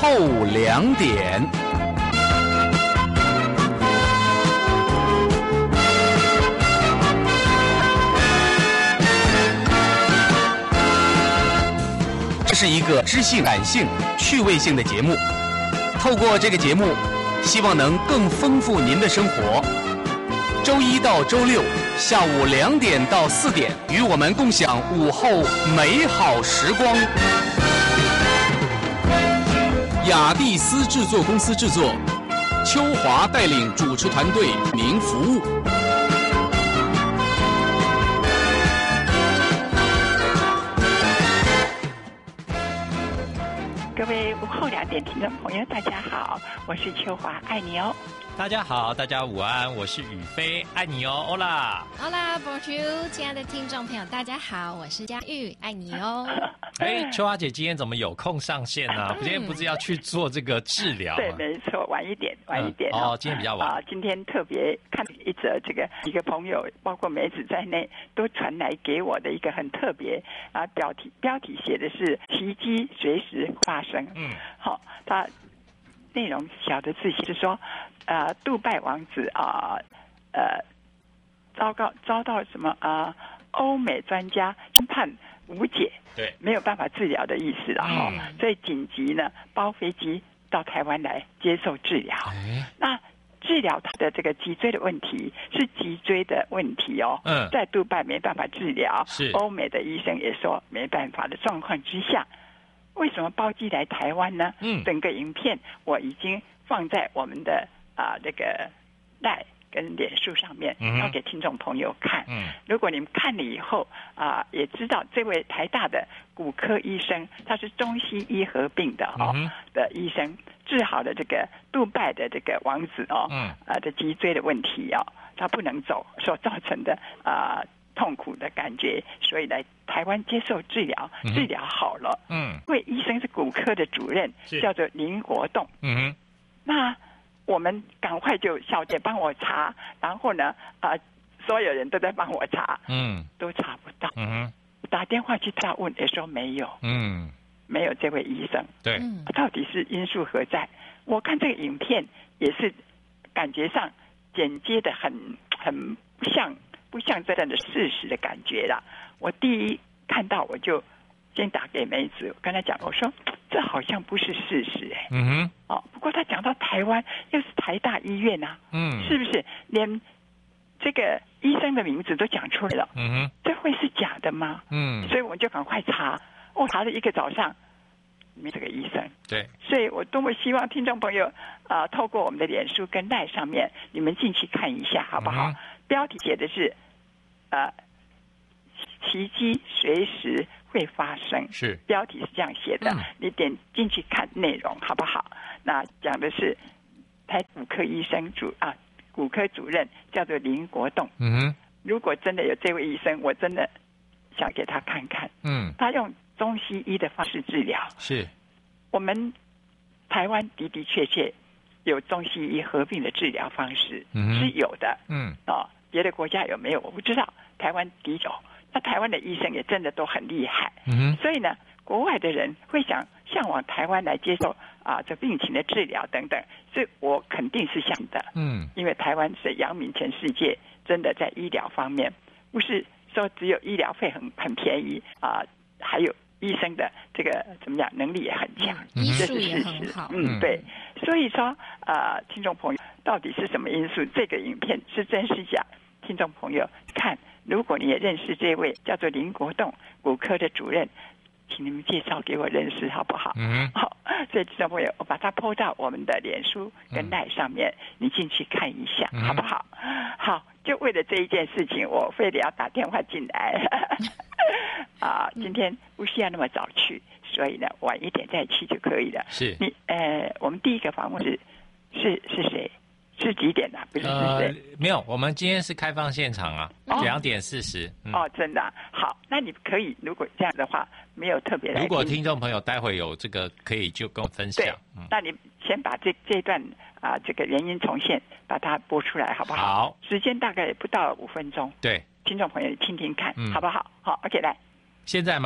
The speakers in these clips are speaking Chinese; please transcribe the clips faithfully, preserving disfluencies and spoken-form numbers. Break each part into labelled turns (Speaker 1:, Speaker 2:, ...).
Speaker 1: 后两点。这是一个知性、感性、趣味性的节目。透过这个节目，希望能更丰富您的生活。周一到周六下午两点到四点，与我们共享午后美好时光。雅蒂斯制作公司制作，秋华带领主持团队您服务。
Speaker 2: 各位午后两点听众朋友，大家好，我是秋华，爱你哦。
Speaker 3: 大家好，大家午安，我是宇飞，爱你哦，欧啦，
Speaker 4: 欧啦 ，Bonjour， 亲爱的听众朋友，大家好，我是佳玉，爱你哦。
Speaker 3: 哎，秋华姐今天怎么有空上线呢、啊？今天不是要去做这个治疗、啊？
Speaker 2: 对，没错，晚一点，晚一点、
Speaker 3: 嗯、哦。今天比较晚啊。
Speaker 2: 今天特别看一则这个一个朋友，包括梅子在内，都传来给我的一个很特别啊标题，标题写的是奇迹随时发生。嗯，好、哦，它内容小的字是说。呃，杜拜王子啊，呃，糟糕，遭到什么啊？欧美专家宣判无解，
Speaker 3: 对，
Speaker 2: 没有办法治疗的意思了哈、嗯，所以紧急呢包飞机到台湾来接受治疗。那治疗他的这个脊椎的问题是脊椎的问题哦，嗯，在杜拜没办法治疗，是欧美的医生也说没办法的状况之下，为什么包机来台湾呢？嗯，整个影片我已经放在我们的。啊，这个赖跟脸书上面，要给听众朋友看。嗯，如果你们看了以后啊，也知道这位台大的骨科医生，他是中西医合并的哦、嗯、的医生，治好了这个杜拜的这个王子哦，嗯啊的脊椎的问题哦，他不能走所造成的啊痛苦的感觉，所以来台湾接受治疗，嗯、治疗好了。嗯，因为医生是骨科的主任，叫做林国栋。嗯，那。我们赶快就小姐帮我查，然后呢，啊、呃，所有人都在帮我查，嗯，都查不到，嗯，打电话去查问也说没有，嗯，没有这位医生，
Speaker 3: 对，
Speaker 2: 到底是因素何在？我看这个影片也是感觉上剪接的很很不像不像真正的事实的感觉啦。我第一看到我就先打给梅子，我跟他讲，我说这好像不是事实哎、欸，嗯哼，哦，不过他讲到台湾又是台大医院啊，嗯，是不是连这个医生的名字都讲出来了？嗯哼，这会是假的吗？嗯，所以我就赶快查，我、哦、查了一个早上，没这个医生，
Speaker 3: 对，
Speaker 2: 所以我多么希望听众朋友啊、呃，透过我们的脸书跟赖上面，你们进去看一下好不好？嗯、标题写的是呃，奇迹随时会发生，
Speaker 3: 是
Speaker 2: 标题是这样写的、嗯，你点进去看内容好不好？那讲的是台骨科医生主啊，骨科主任叫做林国栋。嗯哼，如果真的有这位医生，我真的想给他看看。嗯，他用中西医的方式治疗，
Speaker 3: 是
Speaker 2: 我们台湾的的确确有中西医合并的治疗方式，嗯、是有的。嗯，哦，别的国家有没有我不知道，台湾的有。那台湾的医生也真的都很厉害，嗯，所以呢，国外的人会想向往台湾来接受啊这病情的治疗等等，所以我肯定是想的，嗯，因为台湾是扬名全世界，真的在医疗方面，不是说只有医疗费很很便宜啊，还有医生的这个怎么样能力也很强，
Speaker 4: 嗯、这是事实，
Speaker 2: 嗯，对，所以说啊，听众朋友到底是什么因素？这个影片是真是假？听众朋友看。如果你也认识这位叫做林国栋骨科的主任，请你们介绍给我认识好不好？嗯，好，所以听众朋友，我把它 po 到我们的脸书跟赖上面，嗯、你进去看一下，嗯、好不好？好，就为了这一件事情，我非得要打电话进来。啊，今天不需要那么早去，所以呢，晚一点再去就可以了。
Speaker 3: 是
Speaker 2: 你呃，我们第一个访问是是是谁？是几点啊？不是是谁、呃？
Speaker 3: 没有，我们今天是开放现场啊，两点四十。
Speaker 2: 哦，真的、啊、好，那你可以，如果这样的话，没有特别来。
Speaker 3: 如果听众朋友待会有这个，可以就跟我分享。对，
Speaker 2: 嗯、那你先把这这段啊、呃、这个原因重现，把它播出来，好不好？
Speaker 3: 好，
Speaker 2: 时间大概不到五分钟。
Speaker 3: 对，
Speaker 2: 听众朋友听听看，嗯、好不好？好 ，OK， 来。
Speaker 3: 现在吗？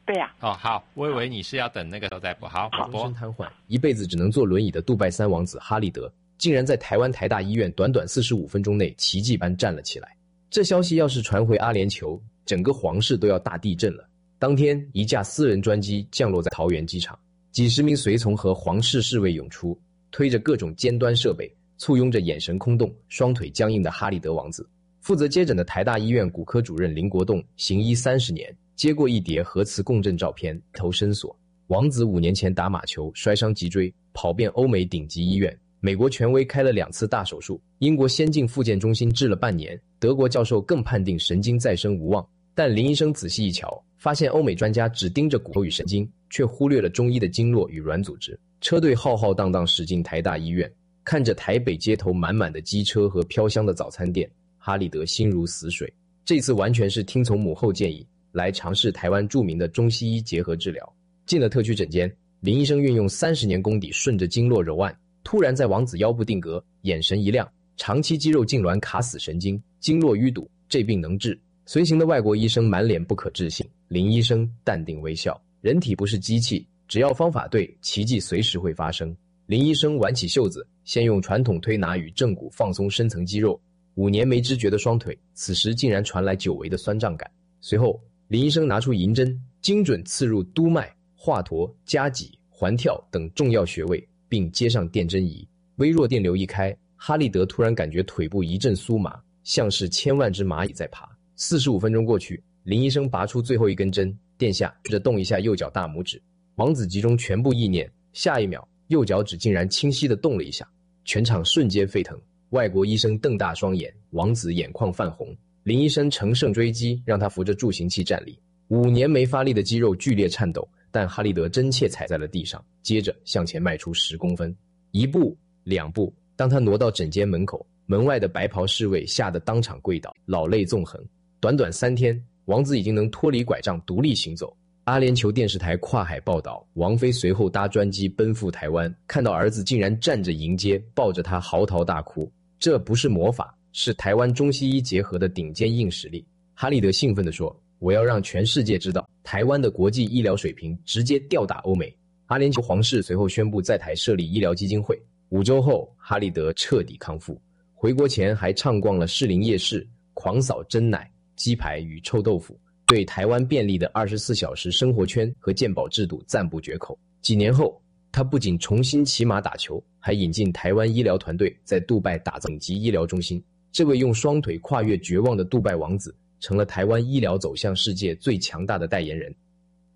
Speaker 2: 对呀、
Speaker 3: 啊。哦，好，我以为你是要等那个时候再播。好，
Speaker 5: 终身瘫痪，一辈子只能坐轮椅的杜拜三王子哈利德，竟然在台湾台大医院短短四十五分钟内奇迹般站了起来。这消息要是传回阿联酋，整个皇室都要大地震了。当天，一架私人专机降落在桃园机场，几十名随从和皇室侍卫涌出，推着各种尖端设备，簇拥着眼神空洞、双腿僵硬的哈利德王子。负责接诊的台大医院骨科主任林国栋行医三十年，接过一叠核磁共振照片，头深锁。王子五年前打马球摔伤脊椎，跑遍欧美顶级医院，美国权威开了两次大手术，英国先进复健中心治了半年，德国教授更判定神经再生无望。但林医生仔细一瞧，发现欧美专家只盯着骨头与神经，却忽略了中医的经络与软组织。车队浩浩荡荡驶进台大医院，看着台北街头满满的机车和飘香的早餐店，哈利德心如死水。这次完全是听从母后建议，来尝试台湾著名的中西医结合治疗。进了特区诊间，林医生运用三十年功底，顺着经络揉按，突然在王子腰部定格，眼神一亮，长期肌肉痉挛卡死神经，经络淤堵，这病能治。随行的外国医生满脸不可置信，林医生淡定微笑，人体不是机器，只要方法对，奇迹随时会发生。林医生挽起袖子，先用传统推拿与正骨放松深层肌肉，五年没知觉的双腿，此时竟然传来久违的酸胀感。随后，林医生拿出银针，精准刺入督脉、华佗、夹脊、环跳等重要穴位，并接上电针仪。微弱电流一开，哈利德突然感觉腿部一阵酥麻，像是千万只蚂蚁在爬。四十五分钟过去，林医生拔出最后一根针，垫下试着动一下右脚大拇指。王子集中全部意念，下一秒，右脚趾竟然清晰地动了一下，全场瞬间沸腾。外国医生瞪大双眼，王子眼眶泛红。林医生乘胜追击，让他扶着助行器站立。五年没发力的肌肉剧烈颤抖，但哈利德真切踩在了地上，接着向前迈出十公分，一步两步。当他挪到诊间门口，门外的白袍侍卫吓得当场跪倒，老泪纵横。短短三天，王子已经能脱离拐杖独立行走。阿联酋电视台跨海报道，王妃随后搭专机奔赴台湾，看到儿子竟然站着迎接，抱着他嚎啕大哭。这不是魔法，是台湾中西医结合的顶尖硬实力。哈利德兴奋地说，我要让全世界知道，台湾的国际医疗水平直接吊打欧美。阿联酋皇室随后宣布在台设立医疗基金会。五周后，哈利德彻底康复，回国前还畅逛了士林夜市，狂扫珍奶、鸡排与臭豆腐，对台湾便利的二十四小时生活圈和健保制度赞不绝口。几年后，他不仅重新骑马打球，还引进台湾医疗团队，在杜拜打造顶级医疗中心。这位用双腿跨越绝望的杜拜王子，成了台湾医疗走向世界最强大的代言人。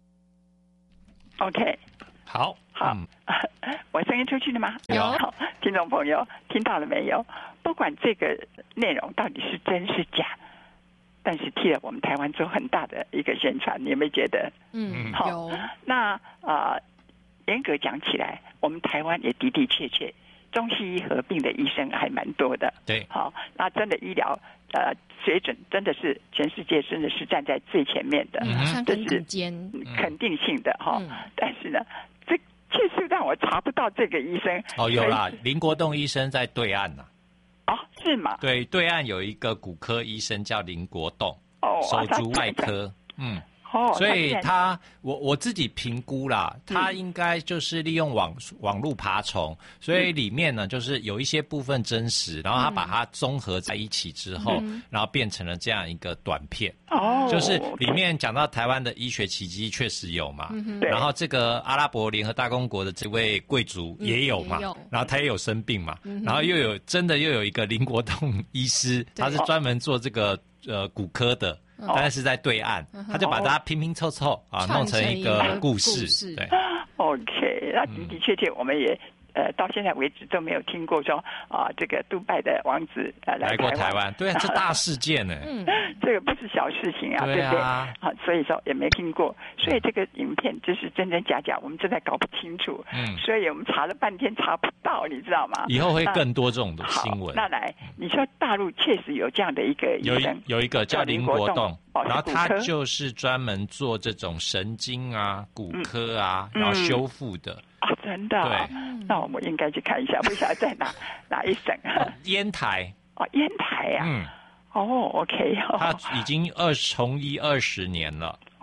Speaker 2: OK，
Speaker 3: 好，
Speaker 2: 好，
Speaker 3: 嗯、
Speaker 2: 我声音出去了吗？
Speaker 3: 有。
Speaker 2: 好，听众朋友听到了没有？不管这个内容到底是真是假，但是替了我们台湾做很大的一个宣传，你有没有觉得？
Speaker 4: 嗯，
Speaker 2: 好。
Speaker 4: 有。
Speaker 2: 那啊、呃，严格讲起来，我们台湾也的的确确中西医合并的医生还蛮多的。
Speaker 3: 对。
Speaker 2: 好，那真的医疗呃水准真的是全世界真的是站在最前面的，
Speaker 4: 嗯，
Speaker 2: 这是肯定性的哈、
Speaker 4: 嗯。
Speaker 2: 但是呢，这确实让我查不到这个医生。
Speaker 3: 哦，有啦，林国栋医生在对岸呐、
Speaker 2: 啊。哦，是吗？
Speaker 3: 对，对岸有一个骨科医生叫林国栋，
Speaker 2: 哦，
Speaker 3: 手足外科，嗯。
Speaker 2: 哦，
Speaker 3: 所以他我我自己评估啦，他应该就是利用网网络爬虫，所以里面呢就是有一些部分真实，然后他把它综合在一起之后，嗯、然后变成了这样一个短片。
Speaker 2: 哦，
Speaker 3: 就是里面讲到台湾的医学奇迹确实有嘛，
Speaker 2: 嗯、
Speaker 3: 然后这个阿拉伯联合大公国的这位贵族也有嘛，
Speaker 4: 嗯、
Speaker 3: 然后他也有生病嘛，嗯、然后又有真的又有一个林国栋医师，他是专门做这个呃骨科的。但是在对岸，哦、他就把它拼拼凑凑啊，弄成一个故事。故事对
Speaker 2: ，OK， 那的的确确，我们也呃到现在为止都没有听过说啊、呃，这个杜拜的王子呃来
Speaker 3: 来过台湾，对啊，这大事件呢，
Speaker 2: 嗯，这个不是小事情啊，
Speaker 3: 对啊，
Speaker 2: 对不对？好，所以说也没听过，所以这个影片就是真真假假，我们真的搞不清楚。嗯，所以我们查了半天查不到，你知道吗？
Speaker 3: 以后会更多这种的新闻。
Speaker 2: 那来，你说大陆确实有这样的一个医生，
Speaker 3: 有有一个叫林国栋。
Speaker 2: 哦、
Speaker 3: 然后他就是专门做这种神经啊、骨科啊，
Speaker 2: 嗯、
Speaker 3: 然后修复的
Speaker 2: 啊，真的、啊。
Speaker 3: 对，
Speaker 2: 那我们应该去看一下，不晓得在哪哪一省啊？
Speaker 3: 烟台。
Speaker 2: 哦，烟台呀、啊。
Speaker 3: 嗯。
Speaker 2: 哦 ，OK、哦。
Speaker 3: 他已经二从医二十年了。
Speaker 2: 哦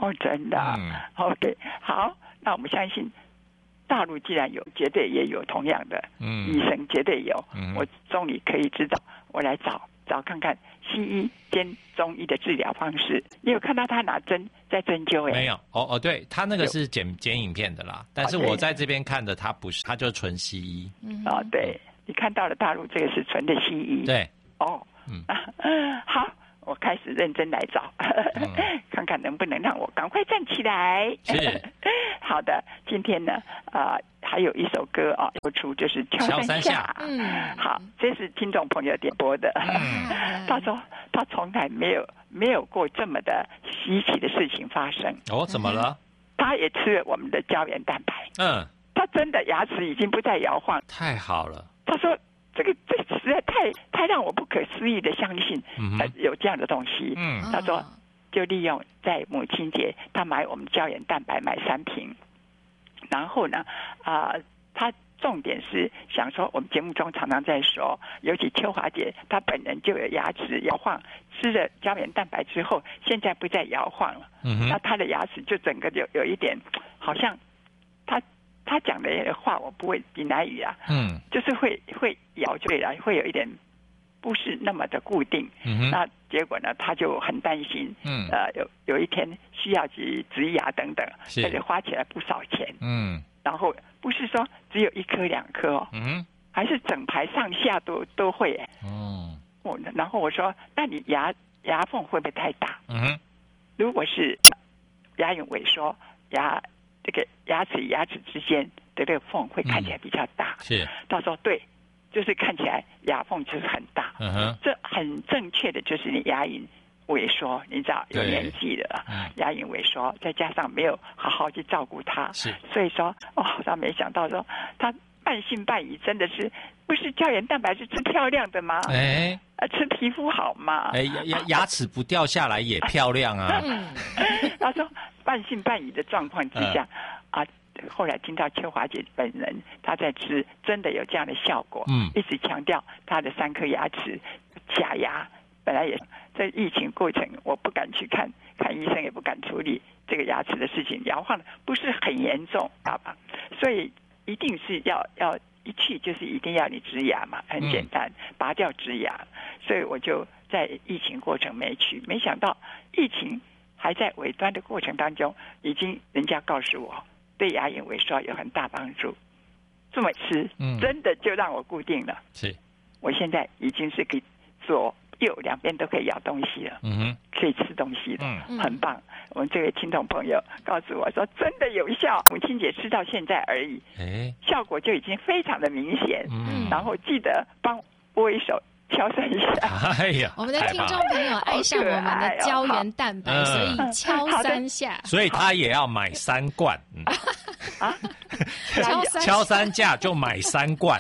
Speaker 2: 哦，真的、啊。嗯、OK， 好，那我们相信大陆既然有，绝对也有同样的医生，绝对有。嗯、我终于可以知道，我来找找看看西医兼中医的治疗方式。你有看到他拿针在针灸？哎，
Speaker 3: 没有。哦哦，对他那个是剪剪影片的啦，但是我在这边看的他不是，他就纯西医。
Speaker 2: 嗯、哦，对，你看到了大陆这个是纯的西医。
Speaker 3: 对。
Speaker 2: 哦，嗯，好。我开始认真来找，嗯、看看能不能让我赶快站起来。
Speaker 3: 是，
Speaker 2: 好的。今天呢，呃，还有一首歌啊，播出就是《敲三下》。嗯，好，这是听众朋友点播的。嗯、他说他从来没有没有过这么的稀奇的事情发生。
Speaker 3: 哦，怎么了？
Speaker 2: 他也吃了我们的胶原蛋白。
Speaker 3: 嗯，
Speaker 2: 他真的牙齿已经不再摇晃。
Speaker 3: 太好了。
Speaker 2: 他说。这个这实在太太让我不可思议的相信，嗯呃、有这样的东西。嗯，他说就利用在母亲节，他买我们胶原蛋白买三瓶，然后呢，啊、呃，他重点是想说，我们节目中常常在说，尤其秋华姐她本人就有牙齿摇晃，吃了胶原蛋白之后，现在不再摇晃了。嗯，那她的牙齿就整个有有一点，好像她。他讲的话我不会闽南语啊，嗯，就是会会咬就对了，会有一点不是那么的固定。嗯，那结果呢，他就很担心，嗯，呃，有有一天需要去植牙等等，而且花起来不少钱。嗯，然后不是说只有一颗两颗哦，嗯，还是整排上下都都会。哦，我然后我说，那你牙牙缝会不会太大？嗯，如果是牙龈萎缩，牙。这个牙齿与牙齿之间的这个缝会看起来比较大，
Speaker 3: 嗯、是。
Speaker 2: 他说对，就是看起来牙缝就是很大，嗯哼，这很正确的就是你牙龈萎缩，你知道有年纪了，嗯、牙龈萎缩，再加上没有好好去照顾它，
Speaker 3: 是。
Speaker 2: 所以说，哦，他没想到说他半信半疑，真的是不是胶原蛋白是吃漂亮的吗？哎，啊，吃皮肤好吗？
Speaker 3: 哎，牙牙齿不掉下来也漂亮啊。
Speaker 2: 他说。半信半疑的状况之下，呃、啊，后来听到秋华姐本人她在吃，真的有这样的效果。嗯，一直强调她的三颗牙齿假牙，本来也在疫情过程，我不敢去看看医生，也不敢处理这个牙齿的事情，摇晃的不是很严重，好吧？所以一定是要要一去就是一定要你植牙嘛，很简单，嗯、拔掉植牙。所以我就在疫情过程没去，没想到疫情。还在尾端的过程当中，已经人家告诉我对牙龈萎缩有很大帮助。这么吃，嗯、真的就让我固定了。
Speaker 3: 是，
Speaker 2: 我现在已经是可以左右两边都可以咬东西了，嗯哼，可以吃东西了，嗯，很棒。我们这位听众朋友告诉我说，真的有效。母亲节吃到现在而已，哎，效果就已经非常的明显。嗯，然后记得帮拨一手。敲三下，
Speaker 3: 哎呀！
Speaker 4: 我们的听众朋友爱上我们的胶原蛋白，所以敲三下。
Speaker 3: 所以他也要买三罐。嗯、啊，敲三敲三下就买三罐。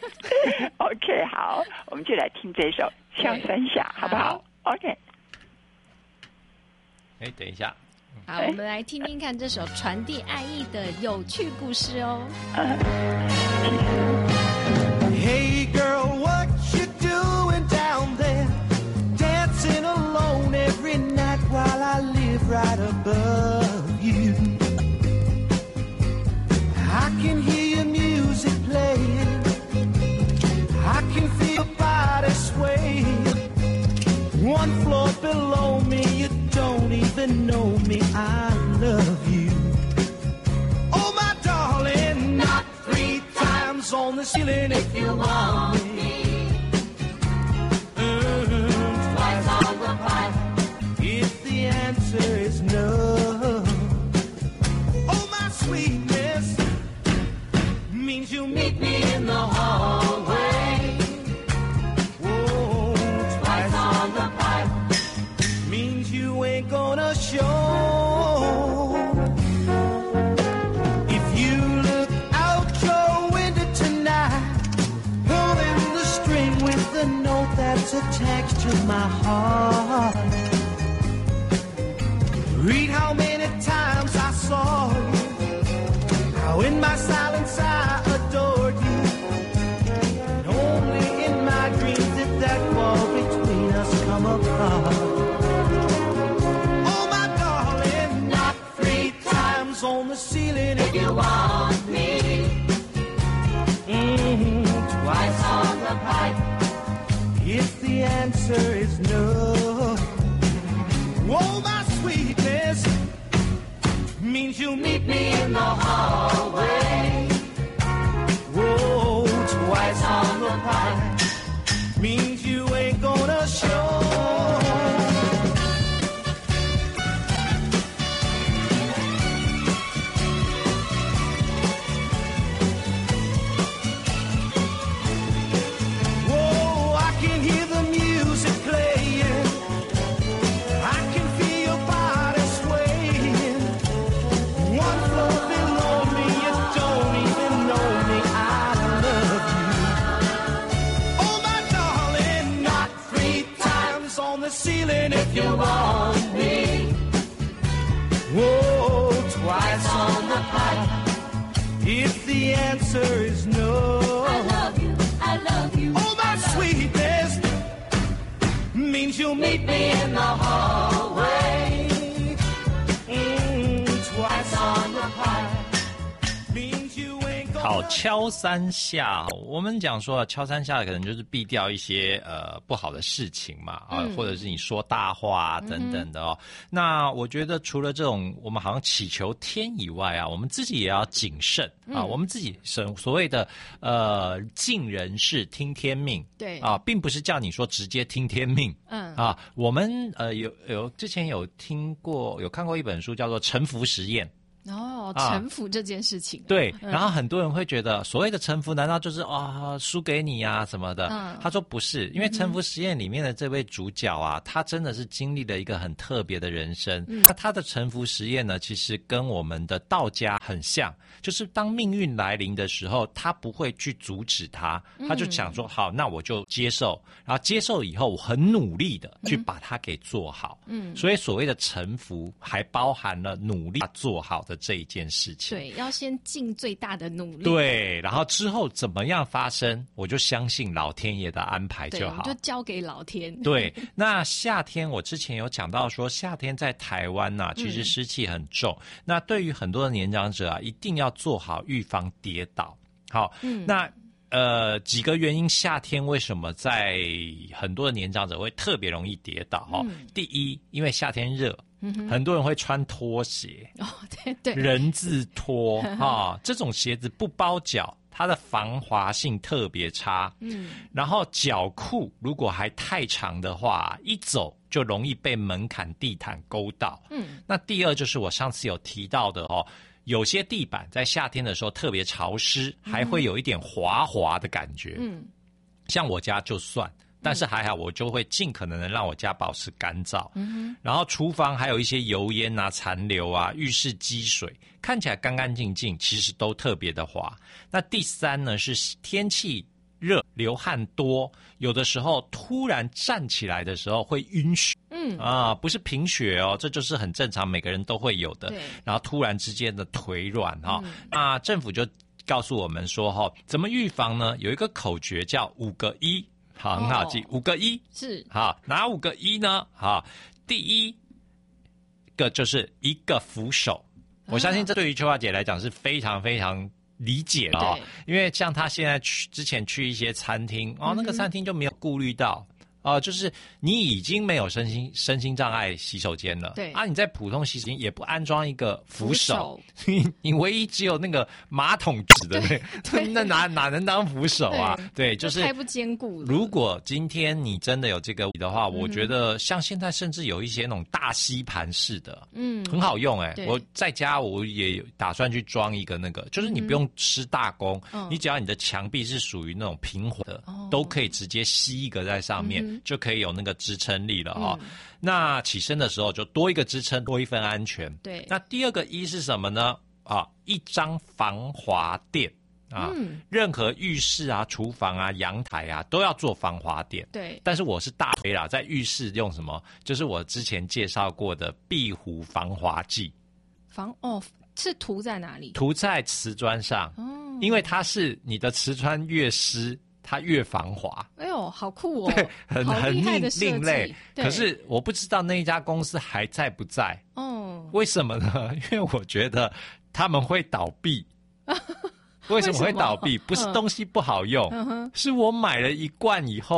Speaker 2: OK， 好，我们就来听这首《敲三下》，好不好 ？OK。
Speaker 3: 哎，等一下。
Speaker 4: 好，我们来听听看这首传递爱意的有趣故事哦。
Speaker 6: Hey girl, what you doing down there? Dancing alone every night while I live right above you. I can hear your music playing. I can feel your body sway. One floor below me, you don't even know me. I love you. Oh, my darling, not three times on the ceiling if you want me. Mm-hmm. Twice on the pipe if the answer is no. Oh, my sweetness means you meet me in the hallway. Oh, twice on the pipe means you ain't gonna show. That's attached to my heart. Read how many times I saw you, how in my silence I adored you, and only in my dreams did that wall between us come apart. Oh, my darling, not answer is no. Oh, my sweetness means you'll meet me in the hallway. Oh, twice on the pie means you ain't gonna show. If you want me, whoa, twice on the pie. If the answer is no,
Speaker 7: I love you, I love you.
Speaker 6: Oh, my sweetness means you'll meet me in the hallway. Mm, twice on the pie.
Speaker 3: 好，敲三下，我们讲说敲三下可能就是避掉一些呃不好的事情嘛，啊、嗯，或者是你说大话啊等等的哦。嗯、那我觉得除了这种我们好像祈求天以外啊，我们自己也要谨慎啊。嗯、我们自己所所谓的呃尽人事听天命，
Speaker 4: 对
Speaker 3: 啊，并不是叫你说直接听天命，嗯啊，我们呃有有之前有听过有看过一本书叫做《臣服实验》。
Speaker 4: 哦，臣服这件事情、啊，
Speaker 3: 对，然后很多人会觉得，所谓的臣服，难道就是啊输给你啊什么的？嗯、他说不是，因为臣服实验里面的这位主角啊，他真的是经历了一个很特别的人生。嗯、那他的臣服实验呢，其实跟我们的道家很像，就是当命运来临的时候，他不会去阻止他，他就想说，好，那我就接受，然后接受以后，我很努力的去把它给做好。嗯，所以所谓的臣服，还包含了努力做好的这一件事情。
Speaker 4: 对，要先尽最大的努力。
Speaker 3: 对，然后之后怎么样发生，我就相信老天爷的安排就好。
Speaker 4: 对，就交给老天。
Speaker 3: 对，那夏天我之前有讲到说，夏天在台湾啊，其实湿气很重。嗯、那对于很多的年长者啊，一定要做好预防跌倒。好，嗯、那呃几个原因，夏天为什么在很多的年长者会特别容易跌倒？哈、嗯，第一，因为夏天热。嗯、很多人会穿拖鞋，
Speaker 4: 哦，对对，
Speaker 3: 人字拖啊，这种鞋子不包脚，它的防滑性特别差。嗯，然后脚裤如果还太长的话，一走就容易被门槛、地毯勾到。嗯，那第二就是我上次有提到的哦，有些地板在夏天的时候特别潮湿，还会有一点滑滑的感觉。嗯，像我家就算。但是还好，我就会尽可能的让我家保持干燥。嗯，然后厨房还有一些油烟啊、残留啊，浴室积水，看起来干干净净，其实都特别的滑。那第三呢，是天气热、流汗多，有的时候突然站起来的时候会晕血。嗯啊，不是贫血哦，这就是很正常，每个人都会有的。然后突然之间的腿软哈、哦，嗯、那政府就告诉我们说哈、哦，怎么预防呢？有一个口诀叫五个一。好，很好记，哦、五个一
Speaker 4: 是
Speaker 3: 好，哪五个一呢？好，第一个就是一个扶手，我相信这对于秋华姐来讲是非常非常理解了哦，因为像她现在去之前去一些餐厅哦，那个餐厅就没有顾虑到。哦、呃，就是你已经没有身心身心障碍洗手间了，
Speaker 4: 对
Speaker 3: 啊，你在普通洗手间也不安装一个扶手，你你唯一只有那个马桶纸的那那哪哪能当扶手啊？对，对就是
Speaker 4: 太不坚固了。
Speaker 3: 如果今天你真的有这个的话，我觉得像现在甚至有一些那种大吸盘式的，嗯，很好用哎、欸。我在家我也打算去装一个那个，就是你不用施大功，嗯、你只要你的墙壁是属于那种平滑的，哦、都可以直接吸一个在上面。嗯就可以有那个支撑力了哦。嗯、那起身的时候就多一个支撑，多一份安全。
Speaker 4: 对。
Speaker 3: 那第二个一是什么呢？啊，一张防滑垫啊，嗯、任何浴室啊、厨房啊、阳台啊都要做防滑垫。
Speaker 4: 对。
Speaker 3: 但是我是大推啦，在浴室用什么？就是我之前介绍过的壁虎防滑剂。
Speaker 4: 防哦，是涂在哪里？
Speaker 3: 涂在瓷砖上。哦。因为它是你的瓷砖越湿。它越防滑，
Speaker 4: 哎呦，好酷哦！
Speaker 3: 对，很很另另类。
Speaker 4: 可
Speaker 3: 是我不知道那一家公司还在不在。哦，为什么呢？因为我觉得他们会倒闭。为什么会倒闭？不是东西不好用，嗯、是我买了一罐以后，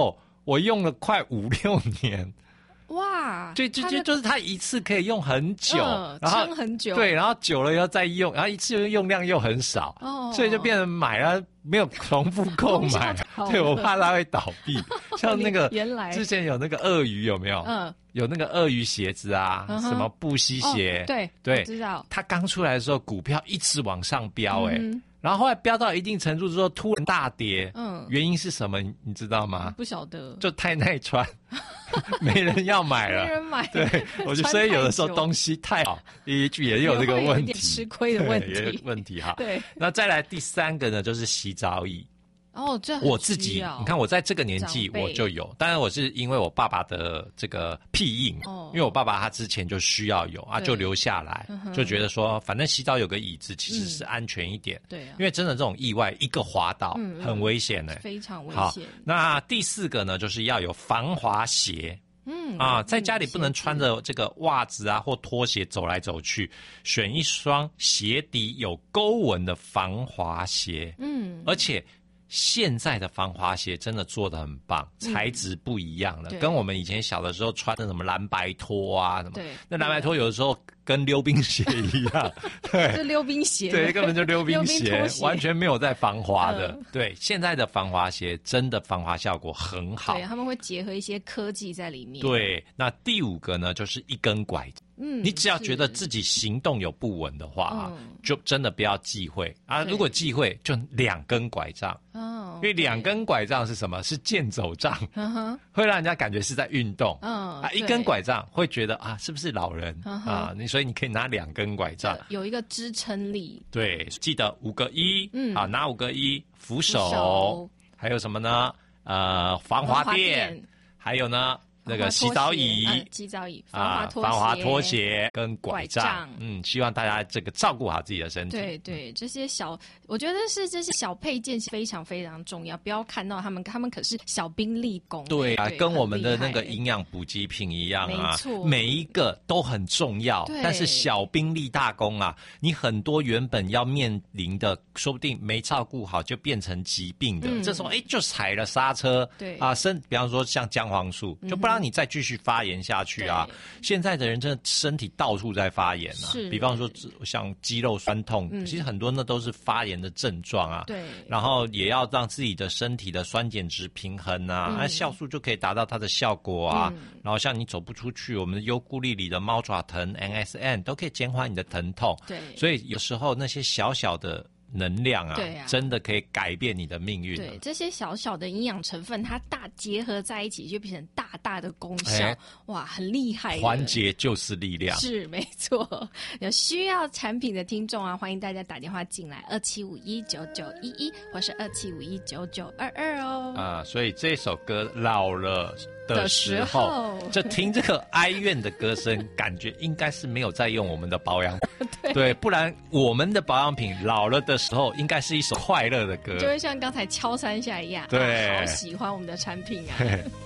Speaker 3: 我用了快五六年。
Speaker 4: 哇，
Speaker 3: 就就就就是它一次可以用很久，
Speaker 4: 嗯、
Speaker 3: 然后
Speaker 4: 撑很久，
Speaker 3: 对，然后久了以后再用，然后一次用量又很少，哦，所以就变成买了没有重复购买，对，我怕它会倒闭。像那个
Speaker 4: 原来
Speaker 3: 之前有那个鳄鱼有没有？嗯，有那个鳄鱼鞋子啊，嗯、什么布希鞋，
Speaker 4: 哦、对
Speaker 3: 对，
Speaker 4: 知道。
Speaker 3: 它刚出来的时候，股票一直往上飙、欸，哎、嗯。然后后来飙到一定程度之后，突然大跌。嗯，原因是什么？你知道吗？
Speaker 4: 不晓得，
Speaker 3: 就太耐穿，没人要买了。
Speaker 4: 没人买。
Speaker 3: 对，我觉得所以有的时候东西太好，也也有这个问题，
Speaker 4: 有吃亏的问题，
Speaker 3: 也有问题哈。
Speaker 4: 对，
Speaker 3: 那再来第三个呢，就是洗澡椅。
Speaker 4: 哦，这
Speaker 3: 我自己，你看我在这个年纪我就有，当然我是因为我爸爸的这个屁硬，哦、因为我爸爸他之前就需要有啊，就留下来，嗯、就觉得说反正洗澡有个椅子其实是安全一点，嗯、对、啊，因为真的这种意外一个滑倒、嗯、很危险的、欸，
Speaker 4: 非常危险。
Speaker 3: 好，那第四个呢，就是要有防滑鞋。嗯啊，在家里不能穿着这个袜子啊或拖鞋走来走去，选一双鞋底有勾纹的防滑鞋。嗯，而且现在的防滑鞋真的做得很棒，材质不一样了，嗯、跟我们以前小的时候穿的什么蓝白拖啊什么，对，那蓝白拖有的时候跟溜冰鞋一样，对，
Speaker 4: 是溜冰鞋，
Speaker 3: 对，根本就溜冰鞋，
Speaker 4: 溜冰鞋
Speaker 3: 完全没有在防滑的。嗯、对，现在的防滑鞋真的防滑效果很好，
Speaker 4: 对，他们会结合一些科技在里面。
Speaker 3: 对，那第五个呢，就是一根拐子。嗯，你只要觉得自己行动有不稳的话啊，嗯、就真的不要忌讳啊。如果忌讳，就两根拐杖。哦，因为两根拐杖是什么？是健走杖，嗯、会让人家感觉是在运动。嗯，啊，一根拐杖会觉得啊，是不是老人、嗯、啊？你所以你可以拿两根拐杖，
Speaker 4: 有一个支撑力。
Speaker 3: 对，记得五个一，嗯，啊，拿五个一，扶手，扶手还有什么呢？呃，防滑垫，还有呢？那个洗澡椅、
Speaker 4: 嗯、洗澡椅、防滑拖鞋、
Speaker 3: 啊、防滑拖鞋跟拐杖，拐杖嗯，希望大家这个照顾好自己的身体。
Speaker 4: 对对，这些小，我觉得是这些小配件非常非常重要，不要看到他们，他们可是小兵立功。
Speaker 3: 对啊，对跟我们的那个营养补给品一样啊，没错，每一个都很重要，但是小兵立大功啊，你很多原本要面临的，说不定没照顾好就变成疾病的，嗯、这时候哎就踩了刹车。对啊，身比方说像姜黄素，就不然。你再继续发炎下去啊！现在的人真的身体到处在发炎啊，比方说像肌肉酸痛，嗯、其实很多那都是发炎的症状啊。对，然后也要让自己的身体的酸碱值平衡啊，那、嗯、酵素就可以达到它的效果啊。嗯、然后像你走不出去，我们的优固力里的猫爪藤 N S N 都可以减缓你的疼痛。对，所以有时候那些小小的能量啊，对啊，真的可以改变你的命运。
Speaker 4: 对，这些小小的营养成分，它大结合在一起，就变成大大的功效。欸、哇，很厉害！
Speaker 3: 团结就是力量，
Speaker 4: 是没错。有需要产品的听众啊，欢迎大家打电话进来，二七五一九九一一或是二七五一九九二二哦。
Speaker 3: 啊，所以这首歌老了的时候，就听这个哀怨的歌声，感觉应该是没有在用我们的保养品，对, 对，不然我们的保养品老了的时候，应该是一首快乐的歌，
Speaker 4: 就会像刚才敲三下一样，对，啊、好喜欢我们的产品啊。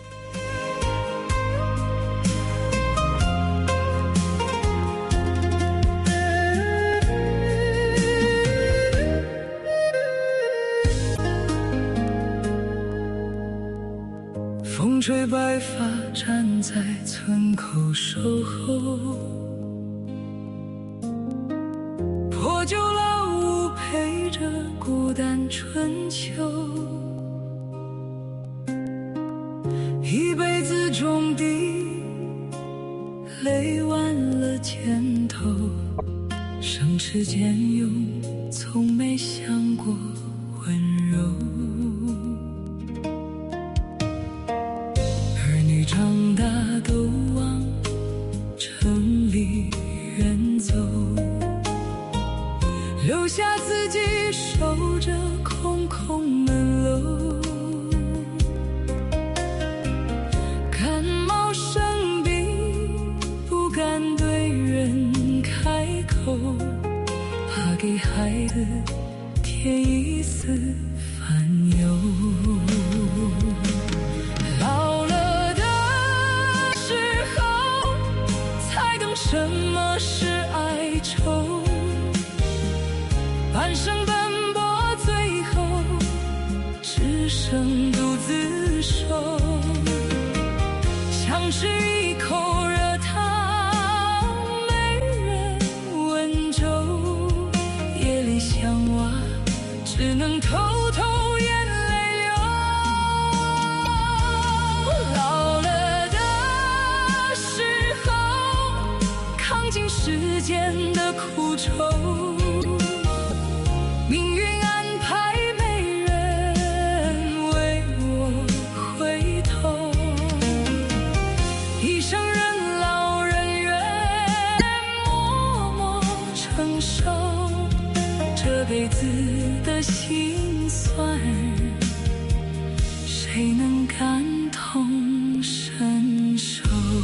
Speaker 6: 风吹白发站在村口守候，破旧老屋陪着孤单春秋，一辈子种地累弯了肩头，省吃俭用从没想过温柔，长大都往城里远走，留下自己守着空空门楼，感冒生病不敢对人开口，怕给孩子添一丝烦忧。什么是哀愁？半生奔波，最后只剩独自守。
Speaker 8: 想吃一口热汤，没人温粥，夜里想挖，只能偷偷眼泪流。老了的时候，扛尽世间的苦愁，命运安排没人为我回头，一生任劳任怨，默默承受这辈子的辛酸，谁能感同身受？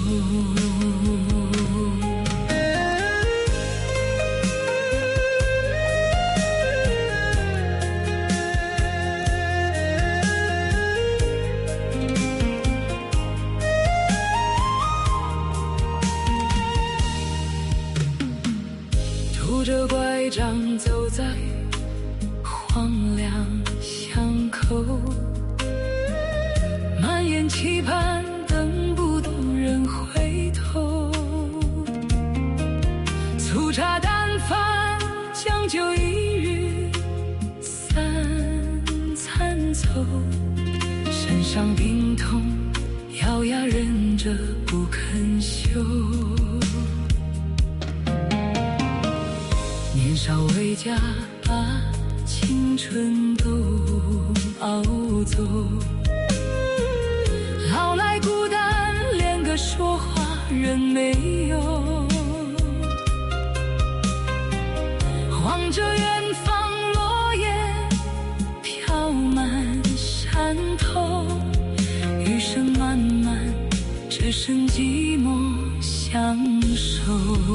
Speaker 8: 拄着拐杖走在荒凉巷口，满眼期盼等不到人回头，粗茶淡饭将就一日三餐走，身上病痛咬牙忍着不肯休，年少为家把青春都熬走，老来孤单连个说话人没有，望着远方落叶飘满山头，余生漫漫只剩寂寞相守。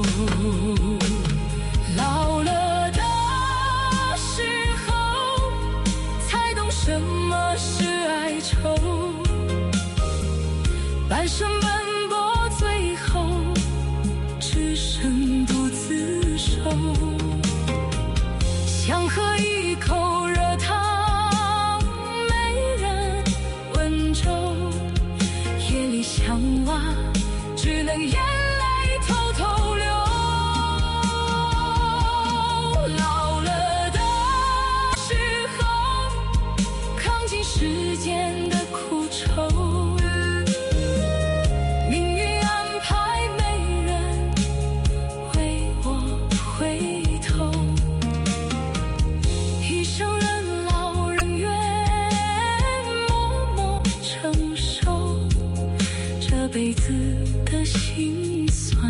Speaker 8: 老了的时候，才懂什么是哀愁，半生奔波，最后只剩独自守，想喝一口热汤，没人温粥，夜里想挖，只能眼泪偷偷流。世间的苦愁，命运安排没人为我回头，一生任劳任怨，默默承受这辈子的辛酸，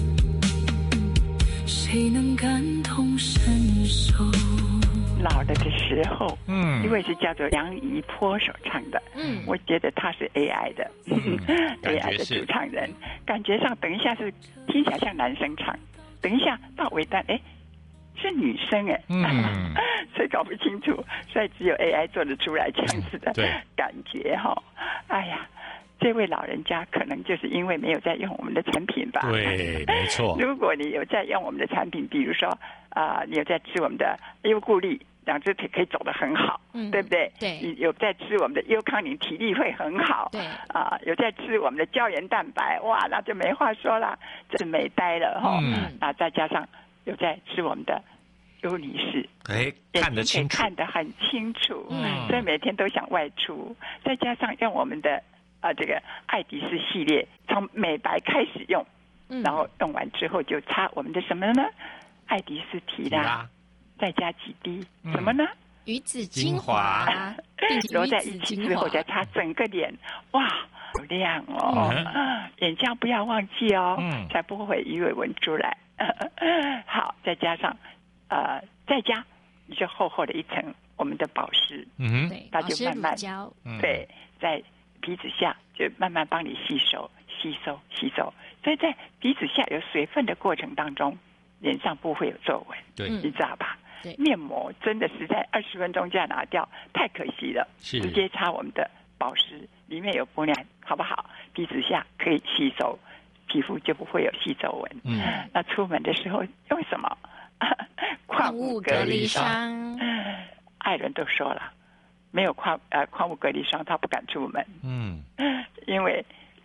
Speaker 8: 谁能感同身受？
Speaker 2: 老了的时候，
Speaker 3: 嗯，
Speaker 2: 因为是叫做杨怡坡所唱的，嗯，我觉得他是 A I 的、嗯、，A I 的主唱人，感觉上等一下是听起来像男生唱，等一下到尾段，哎，是女生哎，嗯，所以搞不清楚，所以只有 A I 做得出来这样子的感觉哈、哦，哎呀。这位老人家可能就是因为没有在用我们的产品吧？
Speaker 3: 对，没错。
Speaker 2: 如果你有在用我们的产品，比如说啊、呃，你有在吃我们的优固力，两只腿可以走得很好，嗯，对不对？
Speaker 4: 对。
Speaker 2: 你有在吃我们的优康宁，体力会很好。
Speaker 4: 对。
Speaker 2: 啊、呃，有在吃我们的胶原蛋白，哇，那就没话说了，这是美呆了哈。嗯。啊，再加上有在吃我们的优女士，
Speaker 3: 哎，看得清楚，
Speaker 2: 看得很清楚，嗯，所以每天都想外出，再加上用我们的。啊，这个爱迪丝系列从美白开始用，嗯、然后用完之后就擦我们的什么呢？爱迪丝提拉，再加几滴、嗯、什么呢？
Speaker 4: 鱼子精华，
Speaker 2: 揉在一起之后再擦整个脸，哇，好亮哦！嗯、眼胶不要忘记哦，嗯、才不会鱼尾纹出来。好，再加上呃，再加一个厚厚的一层我们的保湿，
Speaker 4: 嗯哼，
Speaker 2: 它就慢慢
Speaker 4: 嗯、
Speaker 2: 对在。鼻子下就慢慢帮你吸收、吸收、吸收，所以在鼻子下有水分的过程当中，脸上不会有皱纹，
Speaker 3: 对，
Speaker 2: 你知道吧？
Speaker 4: 对，
Speaker 2: 面膜真的是在二十分钟就要拿掉，太可惜了。
Speaker 3: 是，
Speaker 2: 直接擦我们的保湿，里面有玻尿，好不好？鼻子下可以吸收，皮肤就不会有细皱纹。嗯，那出门的时候用什么？
Speaker 4: 矿物隔离霜。
Speaker 2: 艾伦都说了。没有矿呃矿物隔离霜，他不敢出门。嗯，因为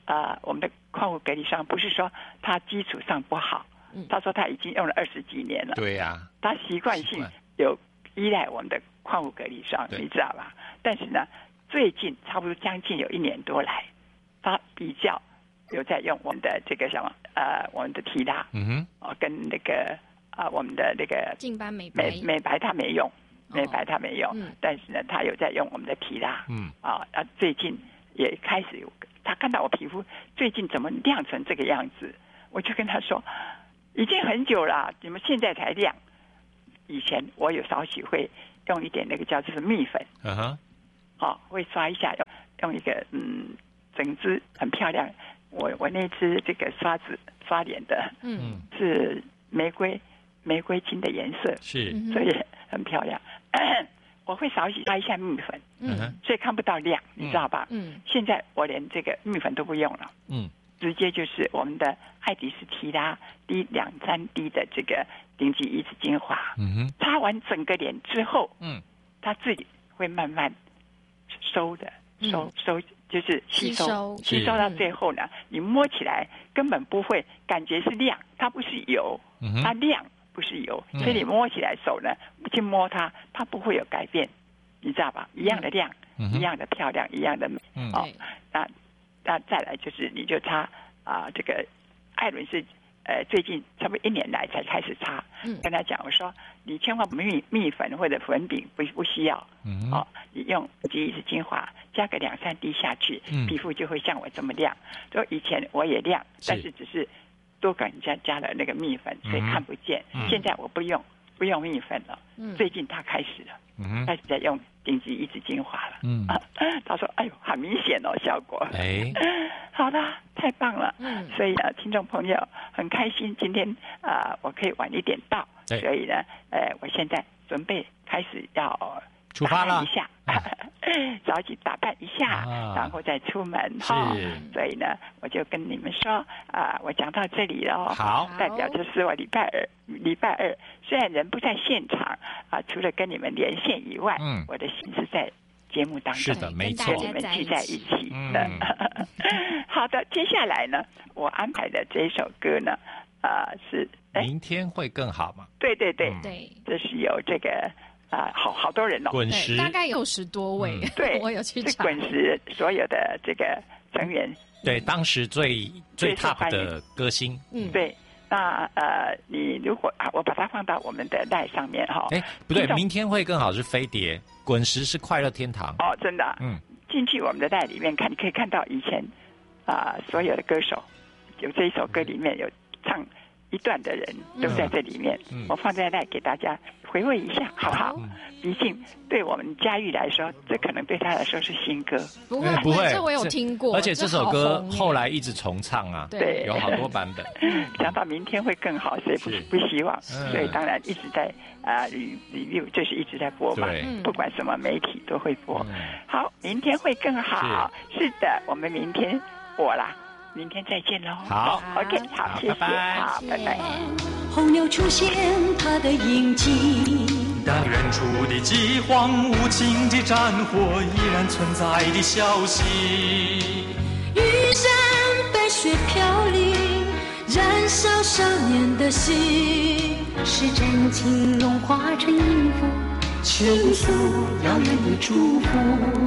Speaker 2: 呃，我们的矿物隔离霜不是说它基础上不好，嗯、他说他已经用了二十几年了，
Speaker 3: 对呀、啊，
Speaker 2: 他习惯性有依赖我们的矿物隔离霜，你知道吧？但是呢，最近差不多将近有一年多来，他比较有在用我们的这个什么呃，我们的提拉，
Speaker 3: 嗯哼，
Speaker 2: 哦，跟那个啊、呃，我们的那个
Speaker 4: 净斑美白
Speaker 2: 美美白他没用，美白他没用，
Speaker 4: 哦嗯、
Speaker 2: 但是呢，他有在用我们的提拉，
Speaker 3: 嗯
Speaker 2: 啊啊，最近也开始有，他看到我皮肤最近怎么亮成这个样子，我就跟他说，已经很久了，你们现在才亮。以前我有少许会用一点那个叫做蜜粉，
Speaker 3: 嗯哼，
Speaker 2: 哦，会刷一下，用用一个嗯，整支很漂亮。我我那支这个刷子刷脸的，
Speaker 4: 嗯，
Speaker 2: 是玫瑰玫瑰金的颜色，
Speaker 3: 是，
Speaker 2: 所以很漂亮。我会少许刷一下蜜粉，
Speaker 3: 嗯，
Speaker 2: 所以看不到亮，你知道吧？
Speaker 4: 嗯，
Speaker 2: 现在我连这个蜜粉都不用了，
Speaker 3: 嗯，
Speaker 2: 直接就是我们的爱迪丝提拉滴两三滴的这个顶级一次精华，
Speaker 3: 嗯哼，
Speaker 2: 擦完整个脸之后，
Speaker 3: 嗯，
Speaker 2: 它自己会慢慢收的，收、嗯、收就是吸收，
Speaker 4: 吸收
Speaker 2: 吸收到最后呢，你摸起来根本不会感觉是亮，它不是油，
Speaker 3: 嗯、
Speaker 2: 它亮不是油，嗯、所以你摸起来手呢去摸它，它不会有改变，你知道吧？一样的亮，
Speaker 3: 嗯、
Speaker 2: 一样的漂亮，一样的美，
Speaker 3: 嗯、
Speaker 2: 哦，那那再来就是你就擦啊、呃，这个艾伦是。呃，最近差不多一年来才开始擦，嗯、跟他讲我说，你千万蜜蜜粉或者粉饼不不需要，
Speaker 3: 嗯、
Speaker 2: 哦，你用极一次精华加个两三滴下去，
Speaker 3: 嗯、
Speaker 2: 皮肤就会像我这么亮。所以以前我也亮，但是只是多给人家加了那个蜜粉，所以看不见。
Speaker 3: 嗯、
Speaker 2: 现在我不用不用蜜粉了，
Speaker 4: 嗯、
Speaker 2: 最近他开始了，
Speaker 3: 嗯、
Speaker 2: 开始在用顶级一次精华了。
Speaker 3: 嗯
Speaker 2: 啊，他说：“哎呦，很明显哦，效果。”
Speaker 3: 哎，
Speaker 2: 好的，太棒了。
Speaker 4: 嗯，
Speaker 2: 所以呢，听众朋友很开心，今天啊、呃，我可以晚一点到，所以呢，呃，我现在准备开始要
Speaker 3: 出发了
Speaker 2: 一下，嗯、早起打扮一下，啊、然后再出门哈。所以呢，我就跟你们说啊、呃，我讲到这里了。
Speaker 3: 好，
Speaker 2: 代表就是我礼拜二，礼拜二虽然人不在现场啊、呃，除了跟你们连线以外，
Speaker 3: 嗯，
Speaker 2: 我的心是在节目当中，
Speaker 3: 是的，没错，
Speaker 2: 跟你们聚在一起的。
Speaker 3: 嗯、
Speaker 2: 好的，接下来呢，我安排的这一首歌呢，啊、呃、是
Speaker 3: 明天会更好嘛？
Speaker 2: 对对对
Speaker 4: 对，
Speaker 2: 这是有这个。啊、呃，好好多人哦，
Speaker 3: 滚石
Speaker 4: 大概有十多位，嗯、
Speaker 2: 对，
Speaker 4: 我有去查。
Speaker 2: 是滚石所有的这个成员，
Speaker 3: 对，当时最最 top 的歌星，
Speaker 2: 嗯，对。那呃，你如果啊，我把它放到我们的赖上面哈。
Speaker 3: 哎，不对，明天会更好是飞碟，滚石是快乐天堂。
Speaker 2: 哦，真的、啊，
Speaker 3: 嗯，
Speaker 2: 进去我们的赖里面看，你可以看到以前啊、呃、所有的歌手，有这一首歌里面有唱一段的人都在这里面，
Speaker 3: 嗯、
Speaker 2: 我放在那给大家回味一下，好不好？嗯、毕竟对我们嘉玉来说，这可能对他来说是新歌。
Speaker 4: 不会不会，这我有听过，
Speaker 3: 而且这首歌后来一直重唱啊，
Speaker 2: 对，
Speaker 3: 有好多版本。
Speaker 2: 讲到明天会更好，谁不不希望？
Speaker 3: 嗯、
Speaker 2: 所以当然一直在啊，review 就是一直在播嘛，不管什么媒体都会播。
Speaker 3: 嗯、
Speaker 2: 好，明天会更好。是, 是的，我们明天我啦。明天再见喽！
Speaker 3: 好
Speaker 2: ，OK， 好，谢谢，
Speaker 3: 拜拜
Speaker 2: 好，拜拜。
Speaker 8: 候鸟出现它的影迹，
Speaker 9: 当远处的饥荒无情的战火依然存在的消息，
Speaker 8: 玉山白雪飘零，燃烧少年的心，是真情融化成音符，倾诉遥远的祝福。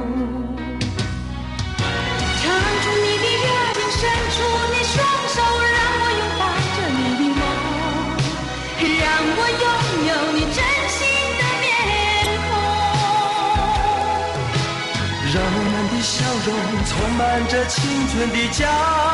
Speaker 8: 唱出你的热情，伸出你双手，让我拥抱着你的梦，让我拥有你真心的面孔，
Speaker 9: 让我们的笑容充满着青春的骄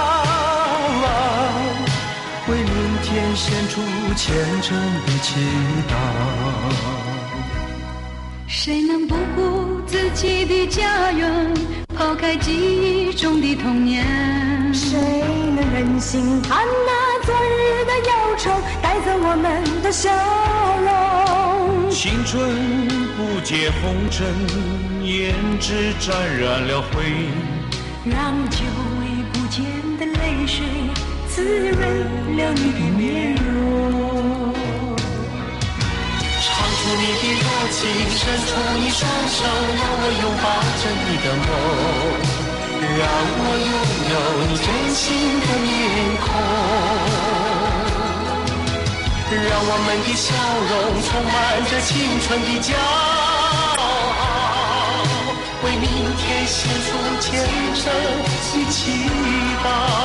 Speaker 9: 傲，为明天献出虔诚的祈祷。
Speaker 8: 谁能不顾自己的家园，抛开记忆中的童年？
Speaker 10: 谁能忍心看那昨日的忧愁带走我们的笑容？
Speaker 9: 青春不解红尘，胭脂沾染了灰，
Speaker 8: 让久违不见的泪水滋润了你的面容。
Speaker 9: 唱出你的热情，伸出你双手，让我拥抱着你的梦，
Speaker 6: 让我拥有你真心的面孔，让我们的笑容充满着青春的骄傲，为明天献出虔诚的祈祷。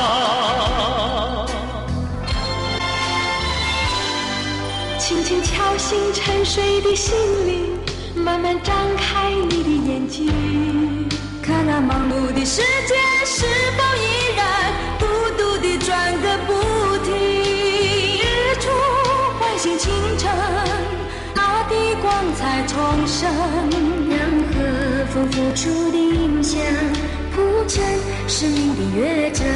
Speaker 10: 轻轻敲醒沉睡的心灵，慢慢张开你的眼睛，看那忙碌的世界是否依然孤独地转个不停。日出唤醒清晨，大地光彩重生，让和风拂出的音响谱成生命的乐章。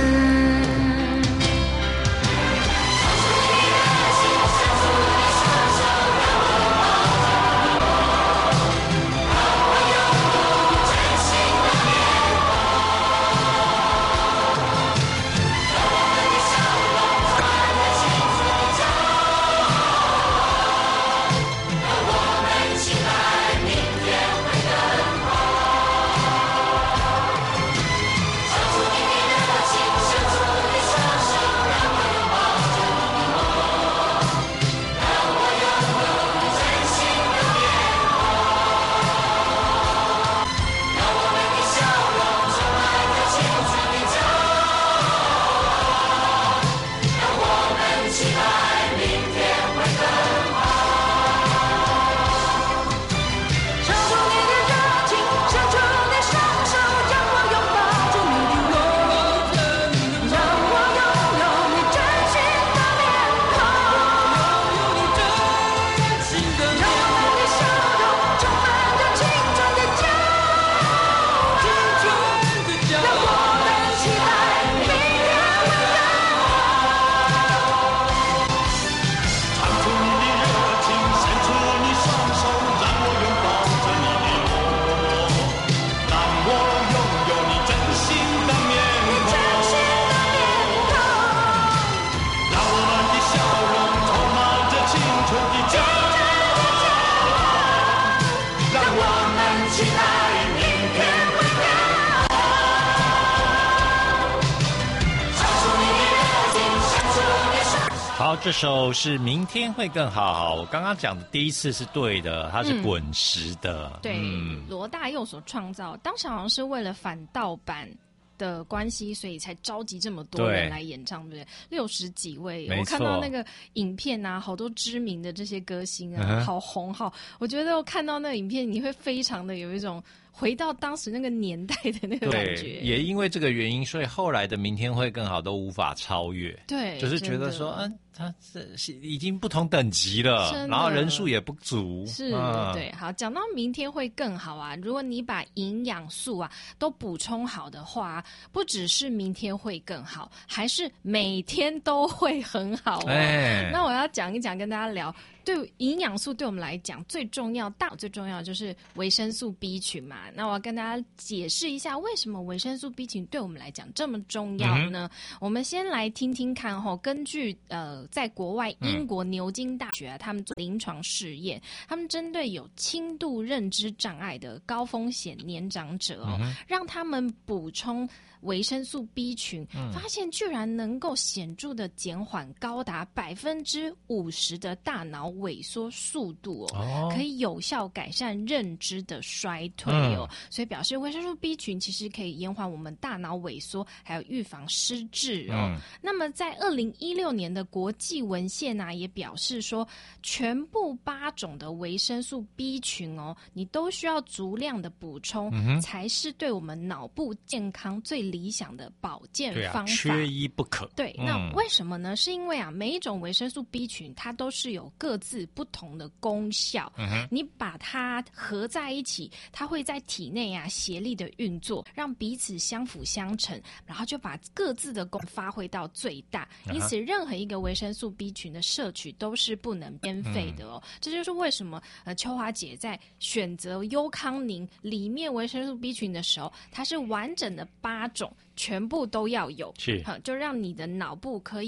Speaker 3: 好，这首是明天会更好。我刚刚讲的第一次是对的，它是滚石的。
Speaker 4: 嗯、对，嗯、罗大佑所创造，当时好像是为了反盗版的关系，所以才召集这么多人来演唱，对不对？六十几位，我看到那个影片啊，好多知名的这些歌星啊，嗯、好红好。我觉得我看到那个影片，你会非常的有一种回到当时那个年代的那个感觉。
Speaker 3: 也因为这个原因，所以后来的明天会更好都无法超越。
Speaker 4: 对，
Speaker 3: 就是觉得说，嗯、啊，他是已经不同等级了，然后人数也不足。
Speaker 4: 是，嗯、对。好，讲到明天会更好啊，如果你把营养素啊都补充好的话，不只是明天会更好，还是每天都会很好哦。哎、那我要讲一讲，跟大家聊。对营养素对我们来讲最重要，大最重要的就是维生素 B 群嘛。那我要跟大家解释一下，为什么维生素 B 群对我们来讲这么重要呢？嗯、我们先来听听看哈、哦，根据呃，在国外英国牛津大学、啊、他们做临床试验，他们针对有轻度认知障碍的高风险年长者哦，嗯、让他们补充维生素 B 群，嗯、发现居然能够显著的减缓高达百分之五十的大脑萎缩速度哦，哦可以有效改善认知的衰退哦，嗯、所以表示维生素 B 群其实可以延缓我们大脑萎缩，还有预防失智哦。嗯、那么在二零一六年的国际文献啊，也表示说，全部八种的维生素 B 群哦，你都需要足量的补充，嗯、才是对我们脑部健康最理想的保健方法，
Speaker 3: 缺一不可。
Speaker 4: 对，那为什么呢？嗯、是因为啊，每一种维生素 B 群它都是有各自不同的功效，嗯、你把它合在一起，它会在体内啊协力的运作，让彼此相辅相成，然后就把各自的功发挥到最大。嗯、因此，任何一个维生素 B 群的摄取都是不能偏废的哦。嗯、这就是为什么呃秋华姐在选择优康宁里面维生素 B 群的时候，它是完整的八种。全部都要有，
Speaker 3: 是，
Speaker 4: 就让你的脑部可以有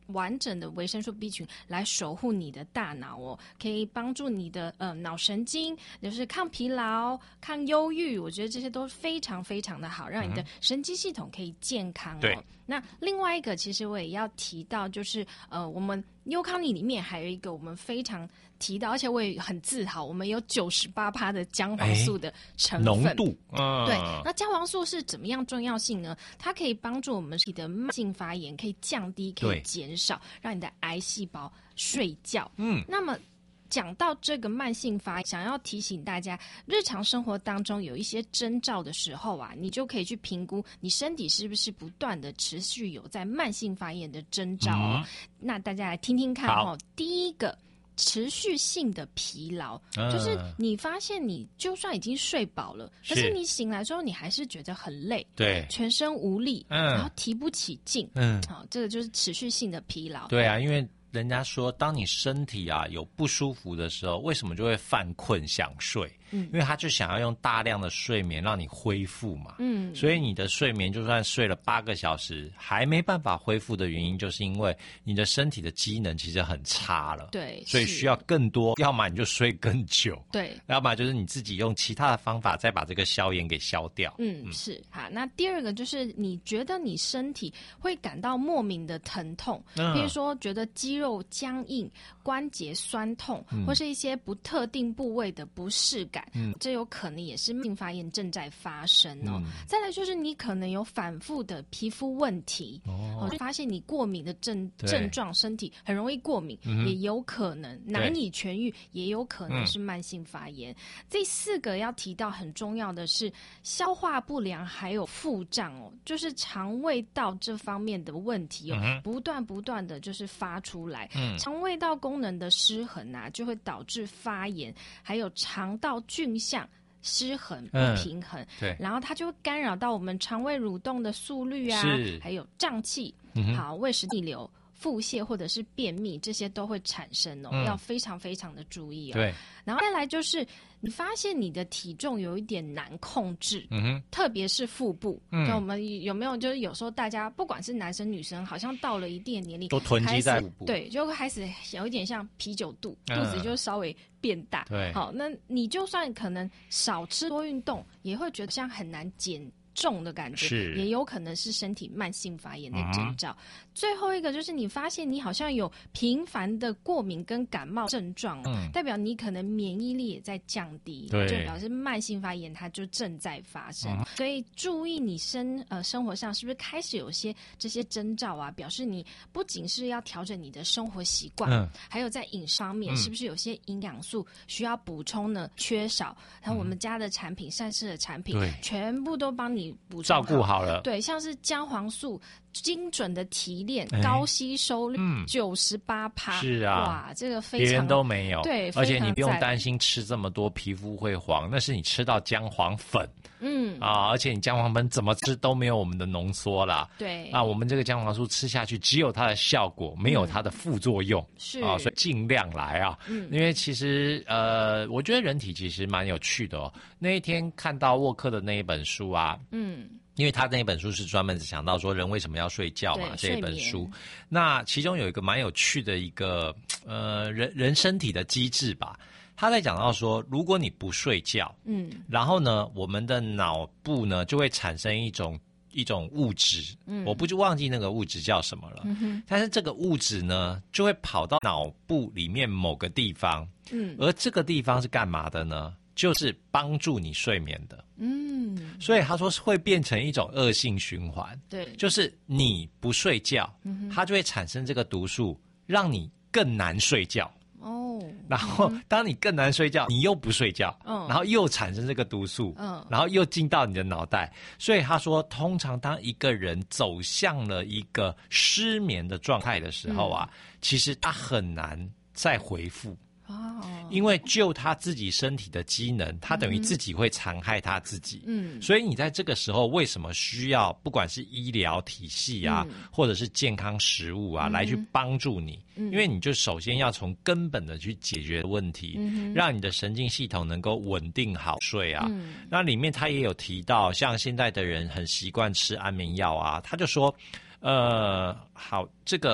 Speaker 4: 完整的维生素 B 群来守护你的大脑哦，可以帮助你的呃脑神经，就是抗疲劳、抗忧郁，我觉得这些都非常非常的好，让你的神经系统可以健康哦。
Speaker 3: 对。
Speaker 4: 那另外一个，其实我也要提到，就是呃，我们优康尼里面还有一个我们非常提到，而且我也很自豪，我们有九十八趴的姜黄素的成分
Speaker 3: 浓度。嗯，
Speaker 4: 对。那姜黄素是怎么样重要性呢？它可以帮助我们身体的慢性发炎可以降低，可以减少，让你的癌细胞睡觉。嗯，那么。讲到这个慢性发炎，想要提醒大家，日常生活当中有一些征兆的时候啊，你就可以去评估你身体是不是不断的持续有在慢性发炎的征兆哦。嗯、那大家来听听看哦。第一个，持续性的疲劳，嗯、就是你发现你就算已经睡饱了，可是你醒来之后你还是觉得很累，
Speaker 3: 对，
Speaker 4: 全身无力，嗯、然后提不起劲，嗯，好，这个就是持续性的疲劳。
Speaker 3: 对啊，因为。人家说，当你身体啊有不舒服的时候，为什么就会犯困想睡？嗯，因为他就想要用大量的睡眠让你恢复嘛。嗯，所以你的睡眠就算睡了八个小时，还没办法恢复的原因，就是因为你的身体的机能其实很差了。
Speaker 4: 对，
Speaker 3: 所以需要更多，要么你就睡更久，
Speaker 4: 对，
Speaker 3: 要么就是你自己用其他的方法再把这个消炎给消掉。
Speaker 4: 嗯，嗯是好。那第二个就是你觉得你身体会感到莫名的疼痛，嗯、比如说觉得肌肉僵硬、关节酸痛，嗯、或是一些不特定部位的不适感。嗯，这有可能也是慢性发炎正在发生哦。嗯、再来就是你可能有反复的皮肤问题，哦，就发现你过敏的症症状，身体很容易过敏，嗯、也有可能难以痊愈，也有可能是慢性发炎。第四个要提到很重要的是消化不良还有腹胀哦，就是肠胃道这方面的问题哦，嗯、不断不断的就是发出来。嗯，肠胃道功能的失衡啊，就会导致发炎，还有肠道菌相失衡不平衡，嗯、对，然后它就会干扰到我们肠胃蠕动的速率啊，还有胀气，嗯、好胃食逆流、腹泻或者是便秘，这些都会产生哦，嗯、要非常非常的注意哦。
Speaker 3: 对，
Speaker 4: 然后再来就是你发现你的体重有一点难控制，嗯哼，特别是腹部，嗯，就我们有没有就是有时候大家不管是男生女生，好像到了一定的年龄
Speaker 3: 都囤积在腹部，
Speaker 4: 对，就开始有一点像啤酒肚，嗯、肚子就稍微变大，对，好，那你就算可能少吃多运动，也会觉得像很难减重的感觉，也有可能是身体慢性发炎的征兆。嗯、最后一个就是你发现你好像有频繁的过敏跟感冒症状，嗯、代表你可能免疫力也在降低，就表示慢性发炎它就正在发生。嗯、所以注意你生呃生活上是不是开始有些这些征兆啊，表示你不仅是要调整你的生活习惯，嗯、还有在饮食方面，嗯、是不是有些营养素需要补充呢？缺少，然后我们家的产品、善事的产品，全部都帮你补充
Speaker 3: 照顾好了，
Speaker 4: 对，像是姜黄素精准的提炼，欸、高吸收率九十八趴，
Speaker 3: 是啊，
Speaker 4: 哇，这个非常
Speaker 3: 别人都没有，
Speaker 4: 对，
Speaker 3: 而且你不用担心吃这么多皮肤会黄，那是你吃到姜黄粉，嗯啊，而且你姜黄粉怎么吃都没有我们的浓缩啦，
Speaker 4: 对，
Speaker 3: 啊，我们这个姜黄素吃下去只有它的效果，没有它的副作用，嗯、是啊，所以尽量来啊，嗯，因为其实呃，我觉得人体其实蛮有趣的哦。那一天看到沃克的那一本书啊，嗯。因为他那本书是专门讲到说人为什么要睡觉嘛，这一本书，那其中有一个蛮有趣的一个呃人人身体的机制吧，他在讲到说，如果你不睡觉，嗯，然后呢，我们的脑部呢就会产生一种一种物质，嗯，我不就忘记那个物质叫什么了，嗯哼，但是这个物质呢就会跑到脑部里面某个地方，嗯，而这个地方是干嘛的呢？就是帮助你睡眠的，嗯，所以他说是会变成一种恶性循环，对，就是你不睡觉，嗯、它就会产生这个毒素，让你更难睡觉，哦，然后、嗯、当你更难睡觉，你又不睡觉，嗯，然后又产生这个毒素，嗯，然后又进到你的脑袋，所以他说，通常当一个人走向了一个失眠的状态的时候啊，嗯、其实他很难再回复。哦，因为就他自己身体的机能，他等于自己会残害他自己。嗯，所以你在这个时候为什么需要不管是医疗体系啊，嗯、或者是健康食物啊，嗯、来去帮助你？嗯，因为你就首先要从根本的去解决问题，嗯、让你的神经系统能够稳定好睡啊。嗯，那里面他也有提到，像现在的人很习惯吃安眠药啊，他就说，呃，好，这个。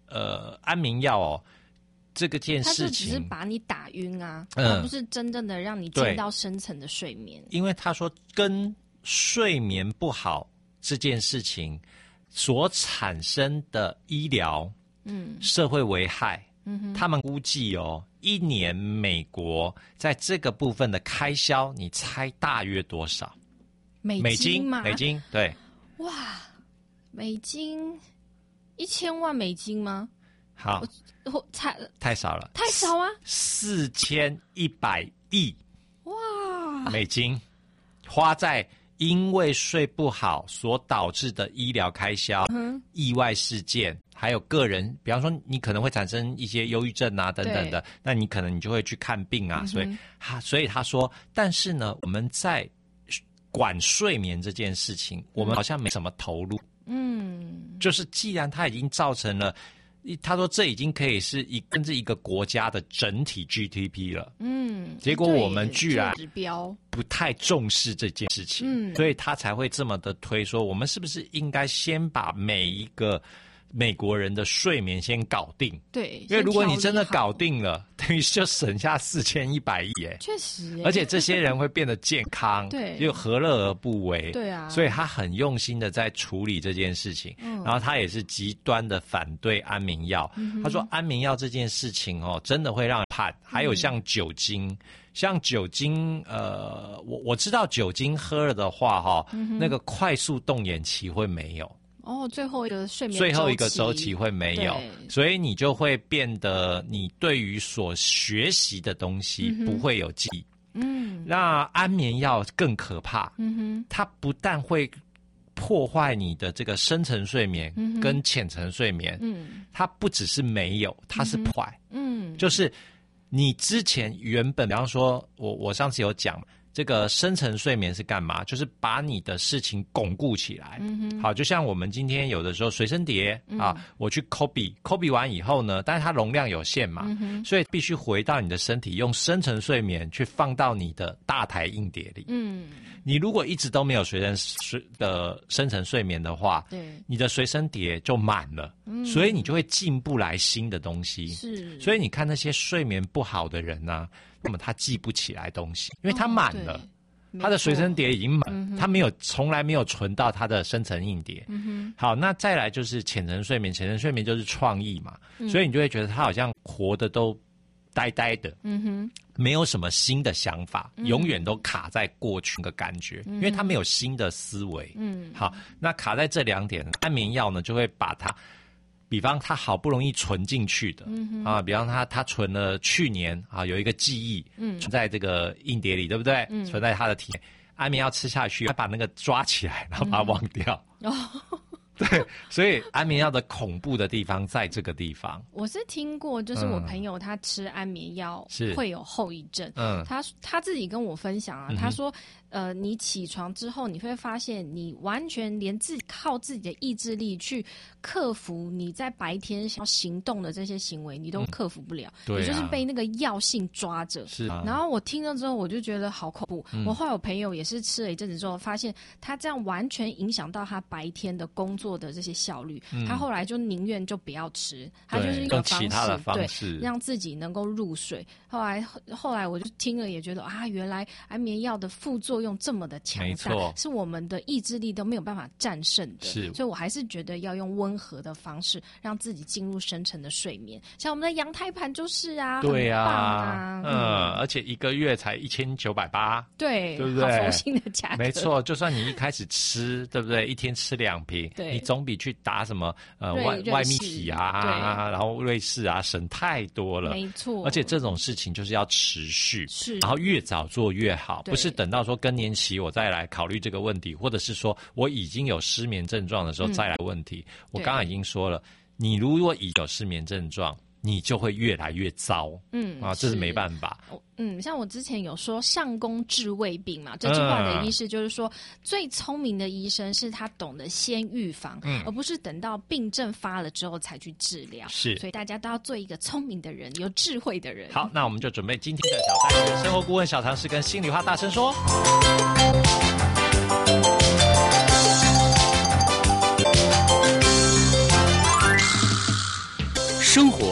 Speaker 3: 呃安眠药哦，这个件事情，
Speaker 4: 它就只是把你打晕啊，
Speaker 3: 嗯、
Speaker 4: 而不是真正的让你进到深层的睡眠。
Speaker 3: 因为他说跟睡眠不好这件事情所产生的医疗、嗯，社会危害，嗯哼，他们估计哦，一年美国在这个部分的开销，你猜大约多少？
Speaker 4: 美金吗？
Speaker 3: 美金，对。
Speaker 4: 哇，美金一千万美金吗？
Speaker 3: 好，
Speaker 4: 我我太
Speaker 3: 太少了，
Speaker 4: 太少啊！
Speaker 3: 四千一百亿
Speaker 4: 哇
Speaker 3: 美金花在因为睡不好所导致的医疗开销、嗯、意外事件，还有个人，比方说你可能会产生一些忧郁症啊等等的，那你可能你就会去看病啊。嗯、所以他所以他说，但是呢，我们在管睡眠这件事情，我们好像没什么投入。嗯，就是既然它已经造成了，他说这已经可以是一甚至一个国家的整体 G D P 了。嗯，结果我们居然不太重视这件事情，嗯，所以他才会这么的推说，我们是不是应该先把每一个美国人的睡眠先搞定？对，因为如果你真的搞定了，等于就省下四千一百亿，哎，
Speaker 4: 确实，
Speaker 3: 而且这些人会变得健康，对，又何乐而不为？对啊，所以他很用心的在处理这件事情，嗯，然后他也是极端的反对安眠药。嗯、他说安眠药这件事情哦，真的会让人怕。还有像酒精，嗯、像酒精，呃，我我知道酒精喝了的话，哈、嗯，那个快速动眼期会没有。
Speaker 4: 哦，最后一个睡眠
Speaker 3: 最后一个周期会没有，所以你就会变得你对于所学习的东西不会有记忆。嗯，那安眠药更可怕，嗯哼，它不但会破坏你的这个深层睡眠跟浅层睡眠，嗯，它不只是没有，它是破坏，嗯，就是你之前原本，比方说我我上次有讲。这个深层睡眠是干嘛？就是把你的事情巩固起来。嗯、好，就像我们今天有的时候随身碟、嗯、啊，我去 copy copy 完以后呢，但是它容量有限嘛，嗯、所以必须回到你的身体，用深层睡眠去放到你的大台硬碟里。嗯，你如果一直都没有随身睡的深层睡眠的话，对，你的随身碟就满了，嗯、所以你就会进不来新的东西。是，所以你看那些睡眠不好的人啊。那么他记不起来东西，因为他满了，哦、他的随身碟已经满，嗯、他没有从来没有存到他的深层硬碟。嗯、好，那再来就是浅层睡眠，浅层睡眠就是创意嘛，嗯、所以你就会觉得他好像活的都呆呆的，嗯哼，没有什么新的想法，嗯、永远都卡在过去的感觉，嗯、因为他没有新的思维。嗯，好，那卡在这两点，安眠药呢就会把它。比方他好不容易存进去的、嗯、啊，比方他他存了去年啊有一个记忆，嗯，存在这个硬碟里，对不对？嗯，存在他的体内，安眠药吃下去，他把那个抓起来，然后把它忘掉。嗯、哦。对，所以安眠药的恐怖的地方在这个地方。
Speaker 4: 我是听过，就是我朋友他吃安眠药会有后遗症。嗯，他他自己跟我分享啊，嗯、他说，呃，你起床之后，你会发现你完全连自己靠自己的意志力去克服你在白天想要行动的这些行为，你都克服不了。嗯、对、啊，你就是被那个药性抓着。是啊。然后我听了之后，我就觉得好恐怖。嗯、我后来我朋友也是吃了一阵子之后，发现他这样完全影响到他白天的工作。做的这些效率，嗯、他后来就宁愿就不要吃，他就是一个方式，
Speaker 3: 其他的方式
Speaker 4: 对，让自己能够入睡。后来后来我就听了也觉得啊，原来安眠药的副作用这么的强大，是我们的意志力都没有办法战胜的。是，所以我还是觉得要用温和的方式让自己进入深层的睡眠。像我们的羊胎盘就是啊，对啊，啊
Speaker 3: 嗯，嗯，而且一个月才一千九百八，
Speaker 4: 对，
Speaker 3: 对不对？
Speaker 4: 好佛心的价格，
Speaker 3: 没错。就算你一开始吃，对不对？一天吃两瓶，对。你总比去打什么呃外外泌体啊，然后瑞士啊省太多了，没错。而且这种事情就是要持续，是，然后越早做越好，不是等到说更年期我再来考虑这个问题，或者是说我已经有失眠症状的时候再来问题。嗯、我刚刚已经说了，你如果已有失眠症状，你就会越来越糟，嗯啊，这是没办法。
Speaker 4: 嗯，像我之前有说上工治未病嘛，这句话的意思就是说，嗯、最聪明的医生是他懂得先预防，嗯、而不是等到病症发了之后才去治疗。是，所以大家都要做一个聪明的人，有智慧的人。
Speaker 3: 好，那我们就准备今天的小单元，生活顾问小常识跟心里话大声说。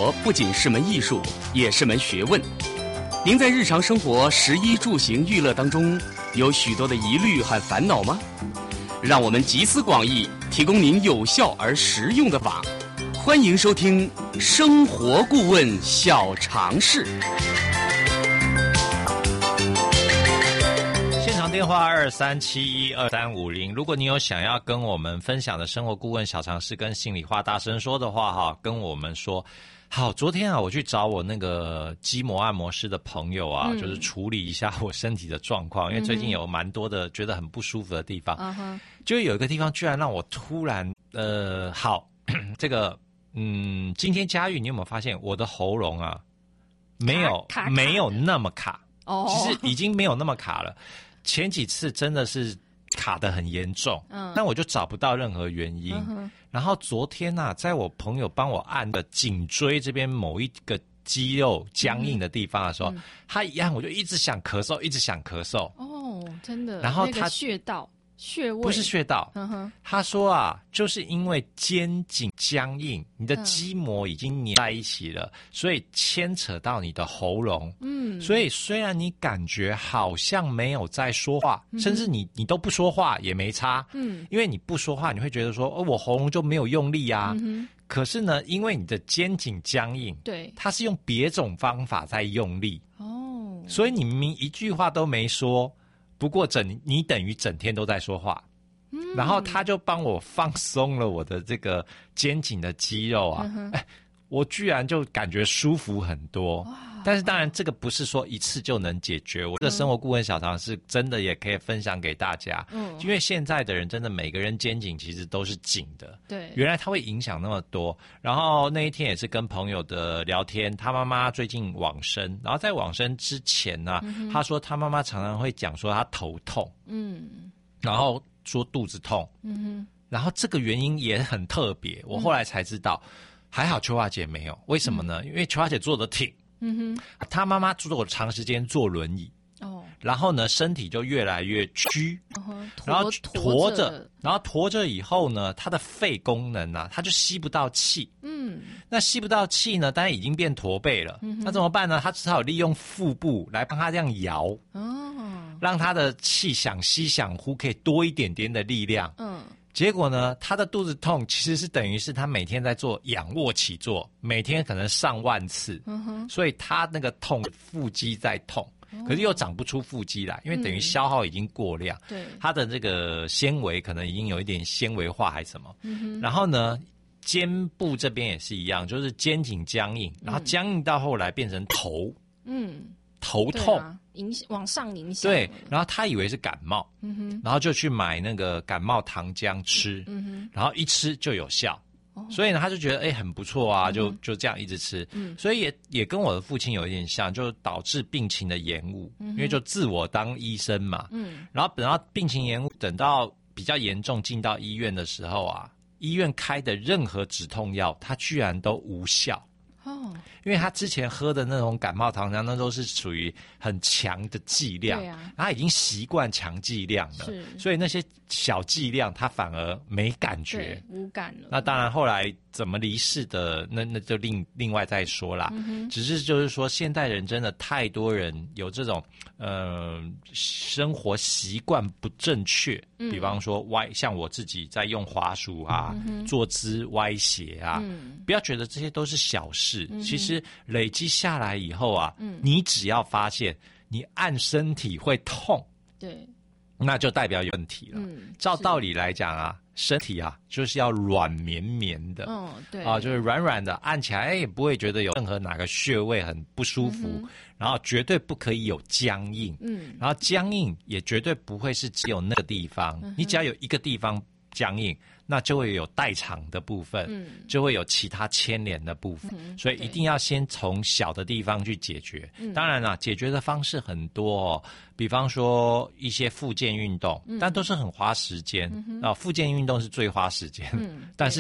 Speaker 1: 活不仅是门艺术，也是门学问。您在日常生活食衣住行娱乐当中，有许多的疑虑和烦恼吗？让我们集思广益，提供您有效而实用的法。欢迎收听《生活顾问小常识》。
Speaker 3: 电话二三七一二三五零，如果你有想要跟我们分享的生活顾问小常识跟心里话大声说的话哈，跟我们说。好，昨天啊，我去找我那个筋膜按摩师的朋友啊，嗯、就是处理一下我身体的状况，因为最近有蛮多的觉得很不舒服的地方，嗯、就有一个地方居然让我突然呃，好，这个嗯，今天佳玉，你有没有发现我的喉咙啊，没有
Speaker 4: 卡卡
Speaker 3: 没有那么卡，
Speaker 4: 哦，
Speaker 3: 其实已经没有那么卡了。前几次真的是卡得很严重，嗯，但我就找不到任何原因。嗯、然后昨天啊，在我朋友帮我按的颈椎这边某一个肌肉僵硬的地方的时候，嗯、他一按我就一直想咳嗽，一直想咳嗽。
Speaker 4: 哦，真的。
Speaker 3: 然后他、
Speaker 4: 那个穴道。穴位
Speaker 3: 不是穴道，嗯、他说啊，就是因为肩颈僵硬，你的肌膜已经粘在一起了，嗯、所以牵扯到你的喉咙。嗯，所以虽然你感觉好像没有在说话，嗯、甚至你你都不说话也没差。嗯，因为你不说话，你会觉得说，哦，我喉咙就没有用力啊。嗯、可是呢，因为你的肩颈僵硬，对，它是用别种方法在用力。哦，所以你明明一句话都没说。不过整你等于整天都在说话，嗯、然后他就帮我放松了我的这个肩颈的肌肉啊，嗯、哎，我居然就感觉舒服很多。但是当然这个不是说一次就能解决，我的生活顾问小常识真的也可以分享给大家，嗯、因为现在的人真的每个人肩颈其实都是紧的，对，原来它会影响那么多。然后那一天也是跟朋友的聊天，他妈妈最近往生，然后在往生之前呢、啊，嗯、他说他妈妈常常会讲说他头痛，嗯，然后说肚子痛，嗯哼，然后这个原因也很特别，我后来才知道，嗯、还好秋华姐没有，为什么呢？嗯、因为秋华姐坐得挺。嗯哼，他妈妈坐长时间坐轮椅，哦，然后呢，身体就越来越虚，嗯、然后驼着，然后驼着以后呢，他的肺功能啊，他就吸不到气，嗯，那吸不到气呢，当然已经变驼背了，嗯、那怎么办呢？他只好利用腹部来帮他这样摇，哦，让他的气想吸想呼可以多一点点的力量，嗯。结果呢，他的肚子痛其实是等于是他每天在做仰卧起坐，每天可能上万次，嗯、所以他那个痛腹肌在痛，哦、可是又长不出腹肌来，因为等于消耗已经过量，对、嗯，他的这个纤维可能已经有一点纤维化还是什么，嗯、然后呢，肩部这边也是一样，就是肩颈僵硬，然后僵硬到后来变成头，嗯。头痛，啊、影响往上影响。对，然后他以为是感冒，嗯哼，然后就去买那个感冒糖浆吃，嗯哼，然后一吃就有效，哦、所以呢，他就觉得哎、欸、很不错啊，就就这样一直吃，嗯，所以也也跟我的父亲有一点像，就导致病情的延误，嗯、因为就自我当医生嘛，嗯，然后等到病情延误，等到比较严重进到医院的时候啊，医院开的任何止痛药，它居然都无效。哦，因为他之前喝的那种感冒糖浆，那都是属于很强的剂量，对啊，他已经习惯强剂量了，所以那些小剂量他反而没感觉，
Speaker 4: 无感了。
Speaker 3: 那当然后来怎么离世的，那那就另另外再说啦。嗯、只是就是说，现代人真的太多人有这种呃生活习惯不正确，嗯、比方说歪，像我自己在用滑鼠啊，嗯、坐姿歪斜啊，嗯、不要觉得这些都是小事。其实累积下来以后啊，嗯、你只要发现你按身体会痛，对，那就代表有问题了。嗯、照道理来讲啊，身体啊就是要软绵绵的，嗯、对啊，就是软软的，按起来哎也不会觉得有任何哪个穴位很不舒服，嗯、然后绝对不可以有僵硬，嗯，然后僵硬也绝对不会是只有那个地方，嗯、你只要有一个地方僵硬。那就会有代偿的部分，嗯、就会有其他牵连的部分，嗯、所以一定要先从小的地方去解决。嗯、当然啦，解决的方式很多哦，比方说一些复健运动，嗯、但都是很花时间啊。复健运动是最花时间，嗯、但是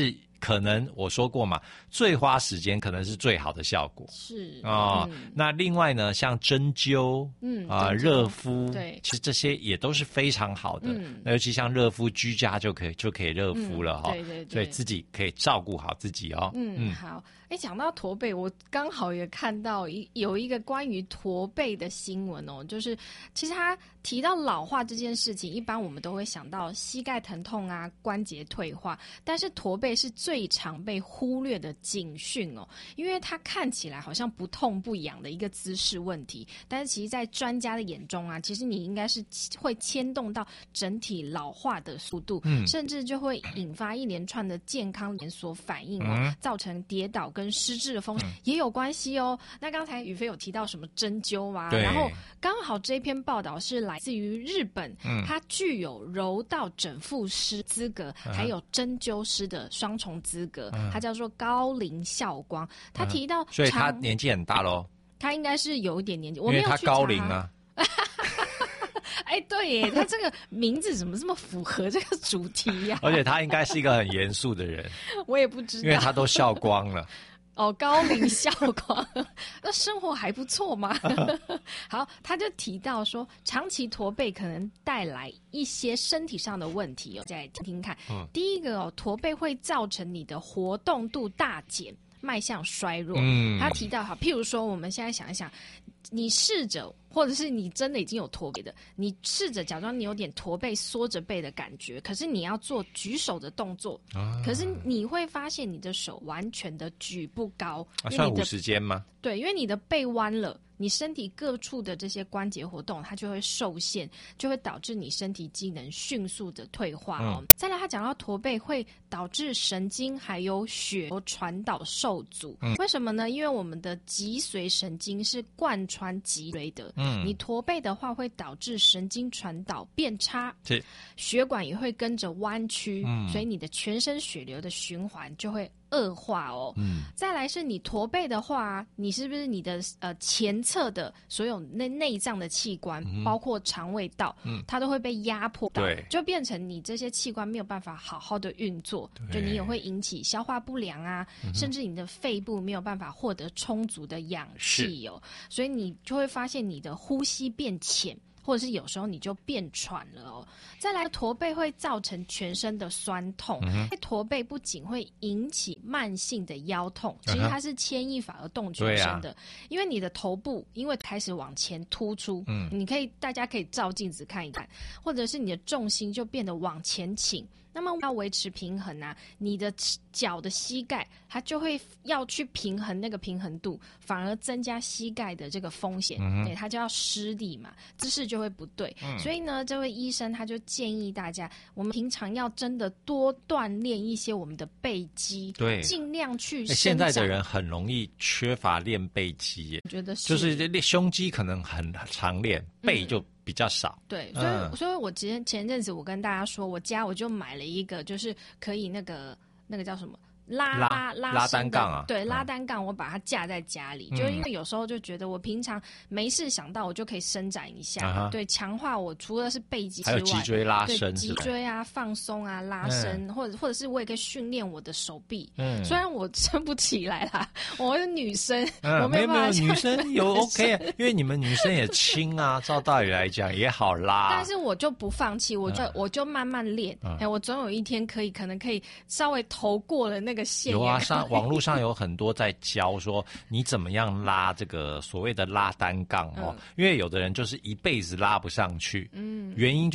Speaker 3: 可能我说过嘛，最花时间可能是最好的效果。
Speaker 4: 是
Speaker 3: 哦、
Speaker 4: 嗯，
Speaker 3: 那另外呢，像针灸，
Speaker 4: 嗯
Speaker 3: 啊、
Speaker 4: 针灸
Speaker 3: 热敷，
Speaker 4: 对
Speaker 3: 其实这些也都是非常好的。
Speaker 4: 嗯
Speaker 3: 那尤其像热敷，居家就可以就可以热敷了哈、
Speaker 4: 嗯对对对
Speaker 3: 所以自己可以照顾好自己哦。
Speaker 4: 嗯，好。哎，讲到驼背，我刚好也看到一有一个关于驼背的新闻哦，就是其实他提到老化这件事情，一般我们都会想到膝盖疼痛啊、关节退化，但是驼背是最常被忽略的警讯哦，因为它看起来好像不痛不痒的一个姿势问题，但是其实在专家的眼中啊，其实你应该是会牵动到整体老化的速度，嗯，甚至就会引发一连串的健康连锁反应哦，嗯、造成跌倒跟失智的风险、嗯、也有关系哦。那刚才宇飞有提到什么针灸啊，然后刚好这篇报道是来自于日本，嗯，它具有柔道整复师资格，嗯、还有针灸师的双重资格，嗯、它叫做高龄孝光。他提到、嗯，
Speaker 3: 所以他年纪很大咯，
Speaker 4: 他应该是有一点年纪，我
Speaker 3: 因为他高龄
Speaker 4: 啊。哎，对耶，他这个名字怎么这么符合这个主题呀、啊？
Speaker 3: 而且他应该是一个很严肃的人，
Speaker 4: 我也不知道，
Speaker 3: 因为他都笑光了。
Speaker 4: 哦，高龄笑光，那生活还不错吗？好，他就提到说，长期驼背可能带来一些身体上的问题哦，再来听听看。嗯、第一个哦，驼背会造成你的活动度大减，迈向衰弱。嗯，他提到好，譬如说，我们现在想一想，你试着。或者是你真的已经有驼背的，你试着假装你有点驼背缩着背的感觉，可是你要做举手的动作，啊、可是你会发现你的手完全的举不高，
Speaker 3: 啊、算五十肩吗？
Speaker 4: 对，因为你的背弯了，你身体各处的这些关节活动它就会受限，就会导致你身体机能迅速的退化哦。嗯、再来，他讲到驼背会导致神经还有血流传导受阻，嗯、为什么呢？因为我们的脊髓神经是贯穿脊髓的。嗯，你驼背的话，会导致神经传导变差，是血管也会跟着弯曲，嗯，所以你的全身血流的循环就会恶化哦。嗯，再来是你驼背的话，你是不是你的呃前侧的所有内内脏的器官，嗯、包括肠胃道，嗯，它都会被压迫到，对，就变成你这些器官没有办法好好的运作，就你也会引起消化不良啊，嗯、甚至你的肺部没有办法获得充足的氧气哦，所以你就会发现你的呼吸变浅，或者是有时候你就变喘了哦。再来，驼背会造成全身的酸痛，嗯、驼背不仅会引起慢性的腰痛，其实它是牵一发而动全身的，啊、因为你的头部因为开始往前突出，嗯，你可以大家可以照镜子看一看，或者是你的重心就变得往前倾。那么要维持平衡啊，你的脚的膝盖它就会要去平衡那个平衡度，反而增加膝盖的这个风险，嗯、对，它就要施力嘛，姿势就会不对。嗯、所以呢，这位医生他就建议大家，我们平常要真的多锻炼一些我们的背肌，对，尽量去伸展。
Speaker 3: 现在的人很容易缺乏练背肌耶，
Speaker 4: 我觉得是，
Speaker 3: 就是练胸肌可能很常练，背就。比较少，
Speaker 4: 对，所以、嗯、所以我前前阵子我跟大家说，我家我就买了一个，就是可以那个那个叫什么拉拉拉
Speaker 3: 拉单杠啊，
Speaker 4: 对，拉单杠，我把它架在家里，嗯、就因为有时候就觉得我平常没事想到我就可以伸展一下，啊、对，强化我除了是背肌之外，
Speaker 3: 还有脊椎拉伸，
Speaker 4: 脊椎啊放松啊拉伸，嗯、或者或者是我也可以训练我的手臂，嗯，虽然我撑不起来啦，我是女生，嗯、我没有办法，
Speaker 3: 女生有 OK 啊，因为你们女生也轻啊，照道理来讲也好拉，
Speaker 4: 但是我就不放弃，我就、嗯、我就慢慢练，哎、嗯，我总有一天可以可能可以稍微头过了那个线。
Speaker 3: 有啊，上网络上有很多在教说你怎么样拉这个所谓的拉单杠哦，嗯、因为有的人就是一辈子拉不上去，嗯，原因就